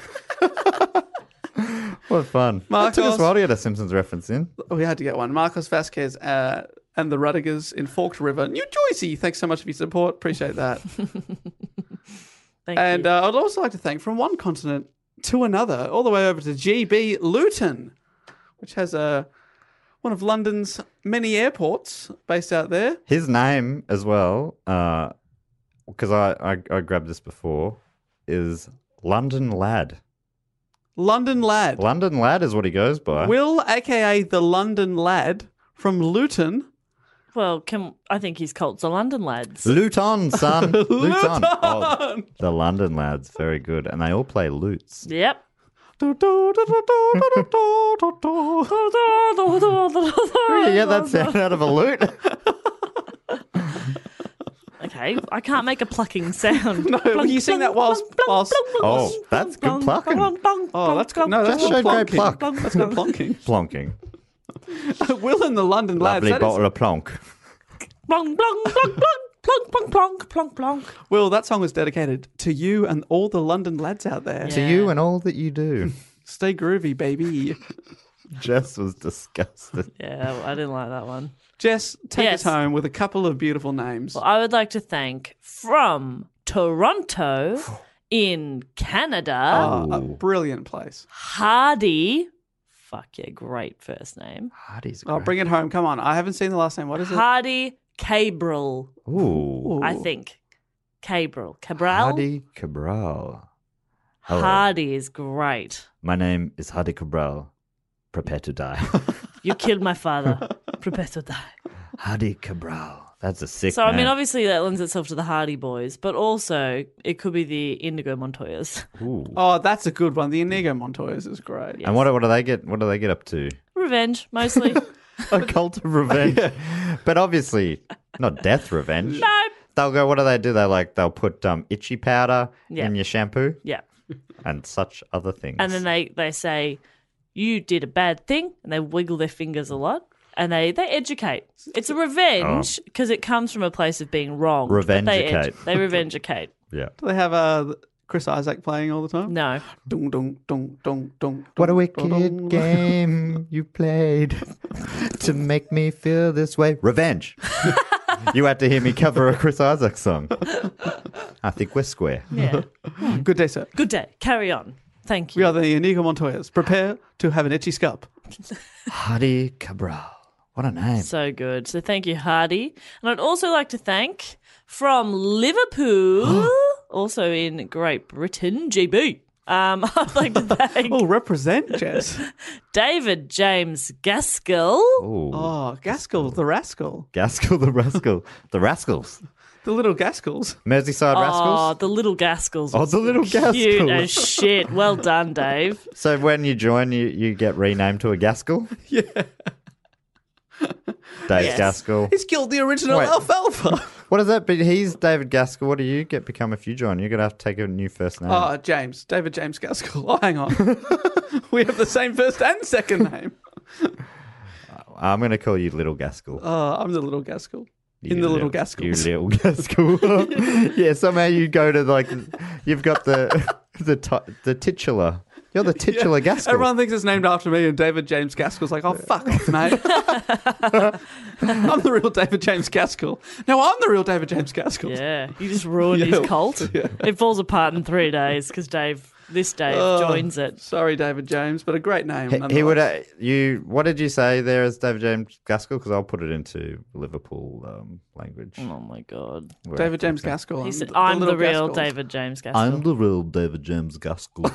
S1: What fun. That took us a while to get a Simpsons reference in.
S7: We had to get one. Marcos Vasquez and the Rudigers in Forked River, New Jersey. Thanks so much for your support. Appreciate that.
S8: Thank
S7: And
S8: you.
S7: I'd also like to thank from one continent to another, all the way over to GB Luton, which has one of London's many airports based out there.
S1: His name as well, because I grabbed this before, is London Lad.
S7: London Lad.
S1: London Lad is what he goes by.
S7: Will, a.k.a. the London Lad from Luton.
S8: Well, I think his cults are London lads.
S1: Luton, son. Luton.
S7: Luton.
S1: Oh, the London Lads. Very good. And they all play lutes.
S8: Yep.
S1: Yeah, that sound out of a lute.
S8: Okay, I can't make a plucking sound.
S7: No, will you sing that whilst...
S1: Oh, that's good plucking.
S7: Oh, that's good. No, that's
S1: That
S7: good
S1: showed great
S7: plonking.
S1: pluck.
S7: That's good plonking.
S1: Plonking.
S7: Will and the London Lads.
S1: Lovely
S7: that is-
S1: bottle of plonk.
S8: Plonk, plonk, plonk, plonk, plonk, plonk, plonk, plonk, plonk.
S7: Will, that song was dedicated to you and all the London lads out there.
S1: To you and all that you do.
S7: Stay groovy, baby.
S1: Jess was disgusted.
S8: Yeah, I didn't like that one.
S7: Jess, take
S8: Yes.
S7: us home with a couple of beautiful names.
S8: Well, I would like to thank from Toronto in Canada,
S7: A brilliant place.
S8: Hardy. Fuck yeah, great first name.
S1: Hardy's
S7: Oh,
S1: great.
S7: bring it home. Come on. I haven't seen the last name. What is it?
S8: Hardy Cabral,
S1: Ooh.
S8: I think. Cabral.
S1: Hardy Cabral. Hello.
S8: Hardy is great.
S1: My name is Hardy Cabral. Prepare to die.
S8: You killed my father. Prepare to die.
S1: Hardy Cabral. That's a sick
S8: So, I mean,
S1: name.
S8: obviously that lends itself to the Hardy Boys, but also it could be the Indigo Montoyas.
S1: Ooh.
S7: Oh, that's a good one. The Inigo Montoyas is great.
S1: And what do they get? What do they get up to?
S8: Revenge, mostly.
S1: A cult of revenge. But obviously, not death revenge.
S8: No.
S1: They'll go. What do? They'll put itchy powder
S8: Yeah.
S1: in your shampoo
S8: Yeah.
S1: and such other things.
S8: And then they say, you did a bad thing, and they wiggle their fingers a lot, and they educate. It's a revenge because it comes from a place of being wrong.
S1: Revenge-acate.
S8: They revenge-acate.
S1: yeah.
S7: Do they have Chris Isaac playing all the time?
S8: No.
S7: Dung, dung, dung, dung, dung,
S1: What a
S7: dung,
S1: wicked
S7: dung.
S1: game you played to make me feel this way. Revenge. You had to hear me cover a Chris Isaac song. I think we're square.
S8: Yeah.
S7: Good day, sir.
S8: Good day. Carry on. Thank
S7: We
S8: you.
S7: are the Inigo Montoyas. Prepare to have an itchy scalp.
S1: Hardy Cabral. What a name.
S8: So good. So thank you, Hardy. And I'd also like to thank from Liverpool, also in Great Britain, GB. I'd like to thank
S7: Oh, represent, Jess.
S8: David James Gaskell.
S1: Ooh.
S7: Oh, Gaskell, the rascal.
S1: Gaskell the Rascal. The Rascals.
S7: The little Gaskells.
S1: Merseyside
S8: Oh,
S1: Rascals.
S8: the little Gaskells.
S1: Oh, the little
S8: Cute
S1: Gaskells.
S8: as shit. Well done, Dave.
S1: So when you join, you get renamed to a Gaskell?
S7: Yeah.
S1: Dave
S8: Yes.
S1: Gaskell.
S7: He's killed the original
S1: Wait.
S7: Alfalfa.
S1: What is that? But he's David Gaskell. What do you become if you join? You're going to have to take a new first name.
S7: Oh, James. David James Gaskell. Oh, hang on. We have the same first and second name.
S1: I'm going to call you Little Gaskell.
S7: I'm the little Gaskell.
S1: You
S7: In the little Gaskells.
S1: You little Gaskell. Yeah, somehow you go to you've got the titular. You're the titular Gaskell.
S7: Everyone thinks it's named after me, and David James Gaskell's like, oh, fuck off, mate. I'm the real David James Gaskell. No, I'm the real David James Gaskell.
S8: Yeah, you just ruined
S7: Yeah.
S8: his cult.
S7: Yeah.
S8: It falls apart in 3 days because Dave this Dave joins it.
S7: Sorry, David James, but a great name.
S1: He would. What did you say there as David James Gaskell? Because I'll put it into Liverpool language.
S8: Oh my God,
S7: David James Gaskell.
S8: He said, "I'm the
S7: little
S8: real
S7: Gaskell.
S8: David James Gaskell."
S1: I'm the real David James Gaskell.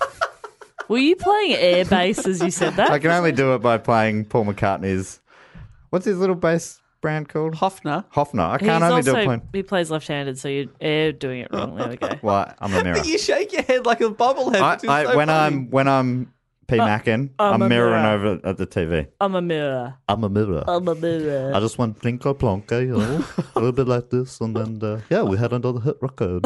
S8: Were you playing air bass as you said that?
S1: I can only do it by playing Paul McCartney's. What's his little bass brand called?
S7: Hofner.
S1: I can't only do it playing.
S8: He plays left-handed, so you're doing it wrong. There we go.
S1: Well, I'm a mirror.
S7: You shake your head like a bobblehead.
S1: When I'm P Mackin, I'm
S8: a
S1: mirroring
S8: mirror.
S1: over at the TV.
S8: I'm a mirror.
S1: I'm a mirror.
S8: I'm a mirror.
S1: I just went plinko plonka, a little bit like this, and then we had another hit record.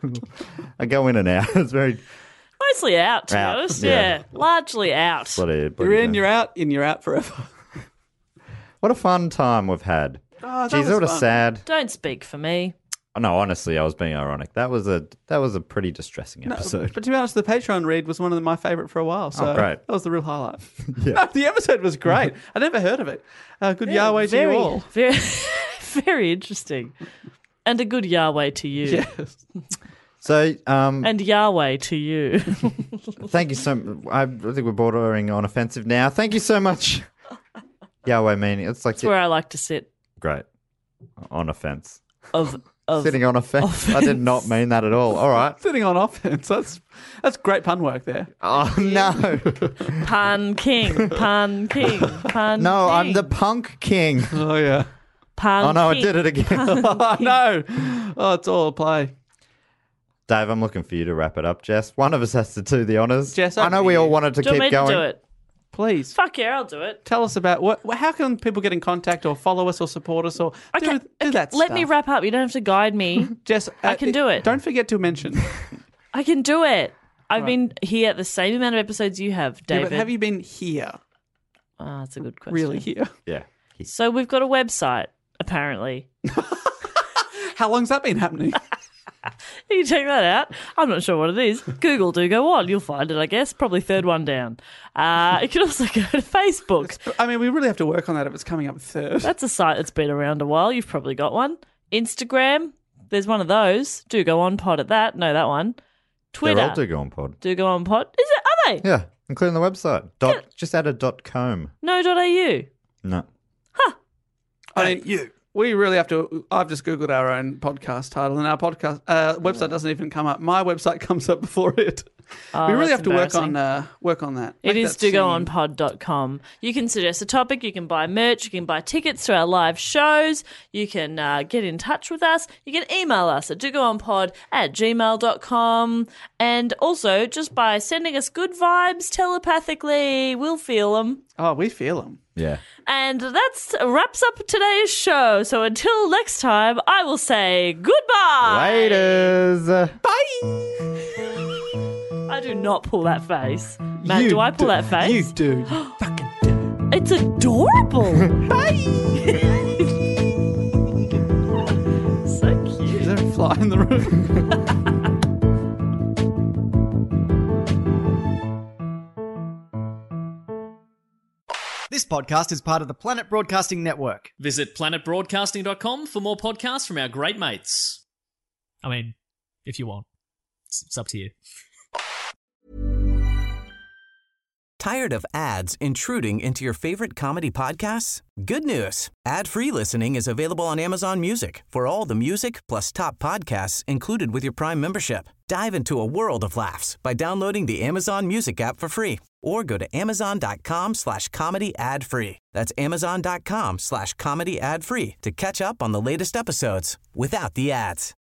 S1: I go in and out. It's very
S8: Mostly out, to be
S1: Out,
S8: honest.
S1: yeah.
S8: Yeah, largely out.
S1: bloody.
S7: You're in, you're out, in, you're out forever.
S1: What a fun time we've had.
S7: Oh, that
S1: Geez,
S7: was
S1: sort of
S7: fun.
S1: sad.
S8: Don't speak for me.
S1: No, honestly, I was being ironic. That was a pretty distressing episode.
S7: But to be honest, the Patreon read was one of my favourite for a while. So
S1: great.
S7: that was the real highlight.
S1: Yeah.
S7: No, the episode was great. I never heard of it. Good Yahweh to you all.
S8: Very, very interesting. And a good Yahweh to you.
S7: Yes.
S1: So,
S8: And Yahweh to you.
S1: thank you so much. I think we're bordering on offensive now. Thank you so much. Yahweh meaning. It's like
S8: That's where I like to sit.
S1: great. On offense.
S8: Of
S1: Sitting on offense. I did not mean that at all. All right.
S7: Sitting on offense. That's great pun work there.
S1: Oh, no.
S8: Pun King. Pun King. Pun
S1: No,
S8: King.
S1: I'm the punk king.
S7: Oh, yeah.
S8: Pun
S1: Oh, no, I
S8: King.
S1: did it again.
S7: Oh, no. Oh, it's all a play.
S1: Dave, I'm looking for you to wrap it up, Jess. One of us has to do the honours.
S7: Jess,
S1: I know
S7: over
S1: we
S7: to
S1: all
S7: you.
S1: wanted to
S8: Do you
S1: keep
S8: want me
S1: going.
S8: to do it?
S7: Please.
S8: Fuck yeah, I'll do it.
S7: Tell us about how can people get in contact or follow us or support us or do that
S8: Let
S7: stuff.
S8: me wrap up. You don't have to guide me.
S7: Jess,
S8: I can do it.
S7: Don't forget to mention.
S8: I can do it. I've been here the same amount of episodes you have,
S7: Yeah,
S8: David.
S7: but have you been here?
S8: Oh, that's a good question.
S7: Really here?
S1: Yeah.
S8: So we've got a website, apparently.
S7: How long's that been happening?
S8: You can check that out. I'm not sure what it is. Google Do Go On. You'll find it, I guess. Probably third one down. You can also go to Facebook.
S7: I mean, we really have to work on that if it's coming up third.
S8: That's a site that's been around a while. You've probably got one. Instagram. There's one of those. Do Go On Pod at that. No, that one. Twitter.
S1: They're all Do Go On Pod.
S8: Do Go On Pod. Is it? Are they?
S1: Yeah, including the website. Just add a .com.
S8: No.au.
S1: No.
S7: I mean, we really have to. I've just Googled our own podcast title, and our podcast website doesn't even come up. My website comes up before it.
S8: Oh,
S7: we really
S8: that's
S7: have to work on that.
S8: It
S7: Make
S8: is
S7: that seem-
S8: dogoonpod.com. You can suggest a topic, you can buy merch, you can buy tickets to our live shows, you can get in touch with us, you can email us at dogoonpod@gmail.com, and also just by sending us good vibes telepathically, we'll feel them.
S7: Oh, we feel them.
S1: Yeah.
S8: And that wraps up today's show. So until next time, I will say goodbye.
S1: Laters.
S8: I do not pull that face. Matt, do I pull that face?
S7: You do. You fucking do.
S8: It's adorable.
S7: Bye.
S8: So cute.
S7: Is there a fly in the room?
S5: This podcast is part of the Planet Broadcasting Network.
S6: Visit planetbroadcasting.com for more podcasts from our great mates. I mean, if you want. It's up to you.
S9: Tired of ads intruding into your favorite comedy podcasts? Good news. Ad-free listening is available on Amazon Music for all the music plus top podcasts included with your Prime membership. Dive into a world of laughs by downloading the Amazon Music app for free or go to amazon.com/comedy ad-free. That's amazon.com/comedy ad-free to catch up on the latest episodes without the ads.